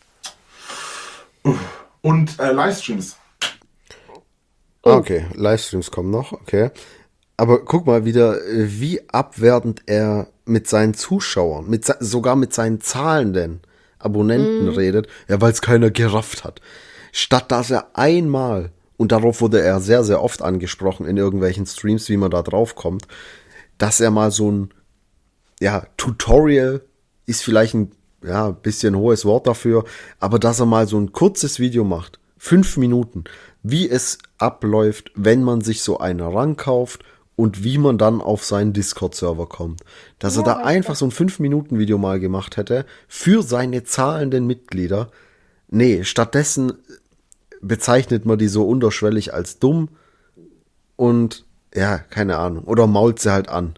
Und äh, Livestreams. Okay, Livestreams kommen noch, okay. Aber guck mal wieder, wie abwertend er mit seinen Zuschauern, mit, se- sogar mit seinen zahlenden Abonnenten redet, ja, weil es keiner gerafft hat. Statt dass er einmal, und darauf wurde er sehr, sehr oft angesprochen in irgendwelchen Streams, wie man da drauf kommt, dass er mal so ein, ja, Tutorial ist vielleicht ein, ja, bisschen hohes Wort dafür, aber dass er mal so ein kurzes Video macht, fünf Minuten, wie es abläuft, wenn man sich so einen rankauft und wie man dann auf seinen Discord-Server kommt. Dass er da einfach so ein fünf Minuten Video mal gemacht hätte für seine zahlenden Mitglieder. Nee, stattdessen bezeichnet man die so unterschwellig als dumm und ja, keine Ahnung. Oder mault sie halt an.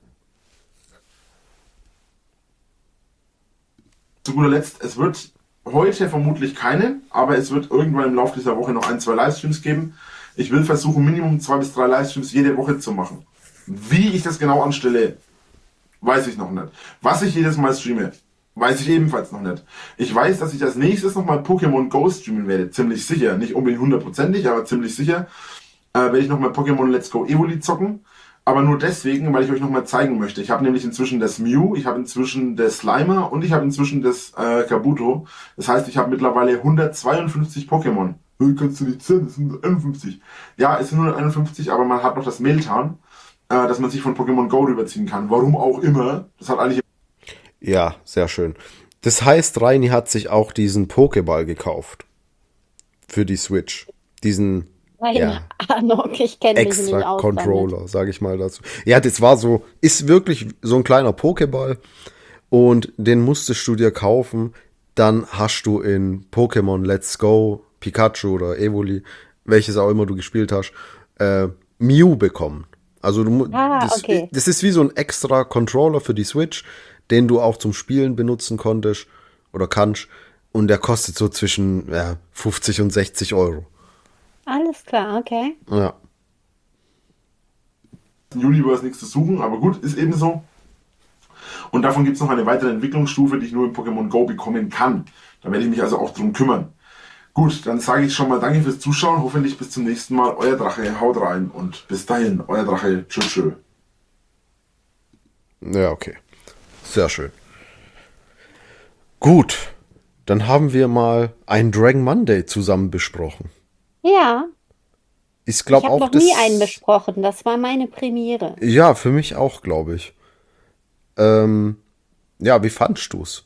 Zu guter Letzt, es wird heute vermutlich keine, aber es wird irgendwann im Laufe dieser Woche noch ein, zwei Livestreams geben. Ich will versuchen, Minimum zwei bis drei Livestreams jede Woche zu machen. Wie ich das genau anstelle, weiß ich noch nicht. Was ich jedes Mal streame, Weiß ich ebenfalls noch nicht. Ich weiß, dass ich als nächstes nochmal Pokémon Go streamen werde. Ziemlich sicher. Nicht unbedingt hundertprozentig, aber ziemlich sicher. Äh, werde ich nochmal Pokémon Let's Go Evoli zocken. Aber nur deswegen, weil ich euch nochmal zeigen möchte. Ich habe nämlich inzwischen das Mew, ich habe inzwischen das Slimer und ich habe inzwischen das äh, Kabuto. Das heißt, ich habe mittlerweile hundertzweiundfünfzig Pokémon. Hey, kannst du nicht zählen? Das sind hunderteinundfünfzig. Ja, es sind hunderteinundfünfzig, aber man hat noch das Meltan, äh, dass man sich von Pokémon Go rüberziehen kann. Warum auch immer. Das hat eigentlich... Ja, sehr schön. Das heißt, Reini hat sich auch diesen Pokéball gekauft. Für die Switch. Diesen Keine ja, Ahnung, ich kenne mich nicht extra aus damit. Controller, sage ich mal dazu. Ja, das war so, ist wirklich so ein kleiner Pokéball und den musstest du dir kaufen. Dann hast du in Pokémon Let's Go, Pikachu oder Evoli, welches auch immer du gespielt hast, äh, Mew bekommen. Also du, mu- Ah, das, okay. das ist wie so ein extra Controller für die Switch, den du auch zum Spielen benutzen konntest oder kannst. Und der kostet so zwischen ja, fünfzig und sechzig Euro. Alles klar, okay. Ja. im Universe nichts zu suchen, aber gut, ist eben so. Und davon gibt es noch eine weitere Entwicklungsstufe, die ich nur in Pokémon Go bekommen kann. Da werde ich mich also auch drum kümmern. Gut, dann sage ich schon mal danke fürs Zuschauen. Hoffentlich bis zum nächsten Mal. Euer Drache, haut rein und bis dahin, euer Drache, tschüss. tschüss. Ja, okay. Sehr schön. Gut, dann haben wir mal ein Dragon Monday zusammen besprochen. Ja, Ich ich glaube habe auch noch das. nie einen besprochen. Das war meine Premiere. Ja, für mich auch, glaube ich. Ähm, ja, wie fandst du's?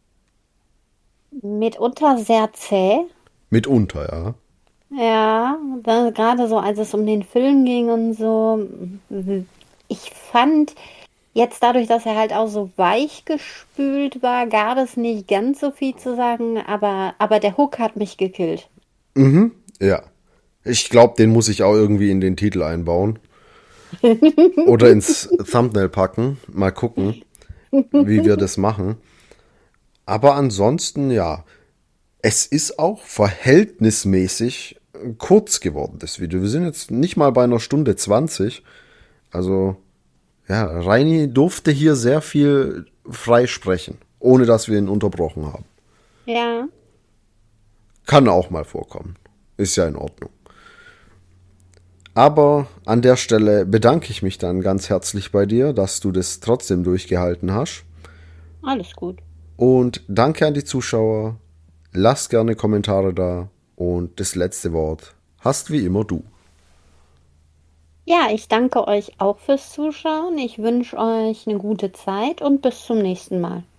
Mitunter sehr zäh. Mitunter, ja. Ja, da, gerade so, als es um den Film ging und so. Ich fand jetzt dadurch, dass er halt auch so weich gespült war, gab es nicht ganz so viel zu sagen, aber, aber der Hook hat mich gekillt. Mhm, ja. Ich glaube, den muss ich auch irgendwie in den Titel einbauen. Oder ins Thumbnail packen. Mal gucken, wie wir das machen. Aber ansonsten, ja. Es ist auch verhältnismäßig kurz geworden, das Video. Wir sind jetzt nicht mal bei einer Stunde zwanzig. Also, ja, Reini durfte hier sehr viel frei sprechen, ohne dass wir ihn unterbrochen haben. Ja, Kann auch mal vorkommen. Ist ja in Ordnung. Aber an der Stelle bedanke ich mich dann ganz herzlich bei dir, dass du das trotzdem durchgehalten hast. alles gut. Und danke an die Zuschauer. Lasst gerne Kommentare da. Und das letzte Wort hast wie immer du. Ja, ich danke euch auch fürs Zuschauen. Ich wünsche euch eine gute Zeit und bis zum nächsten Mal.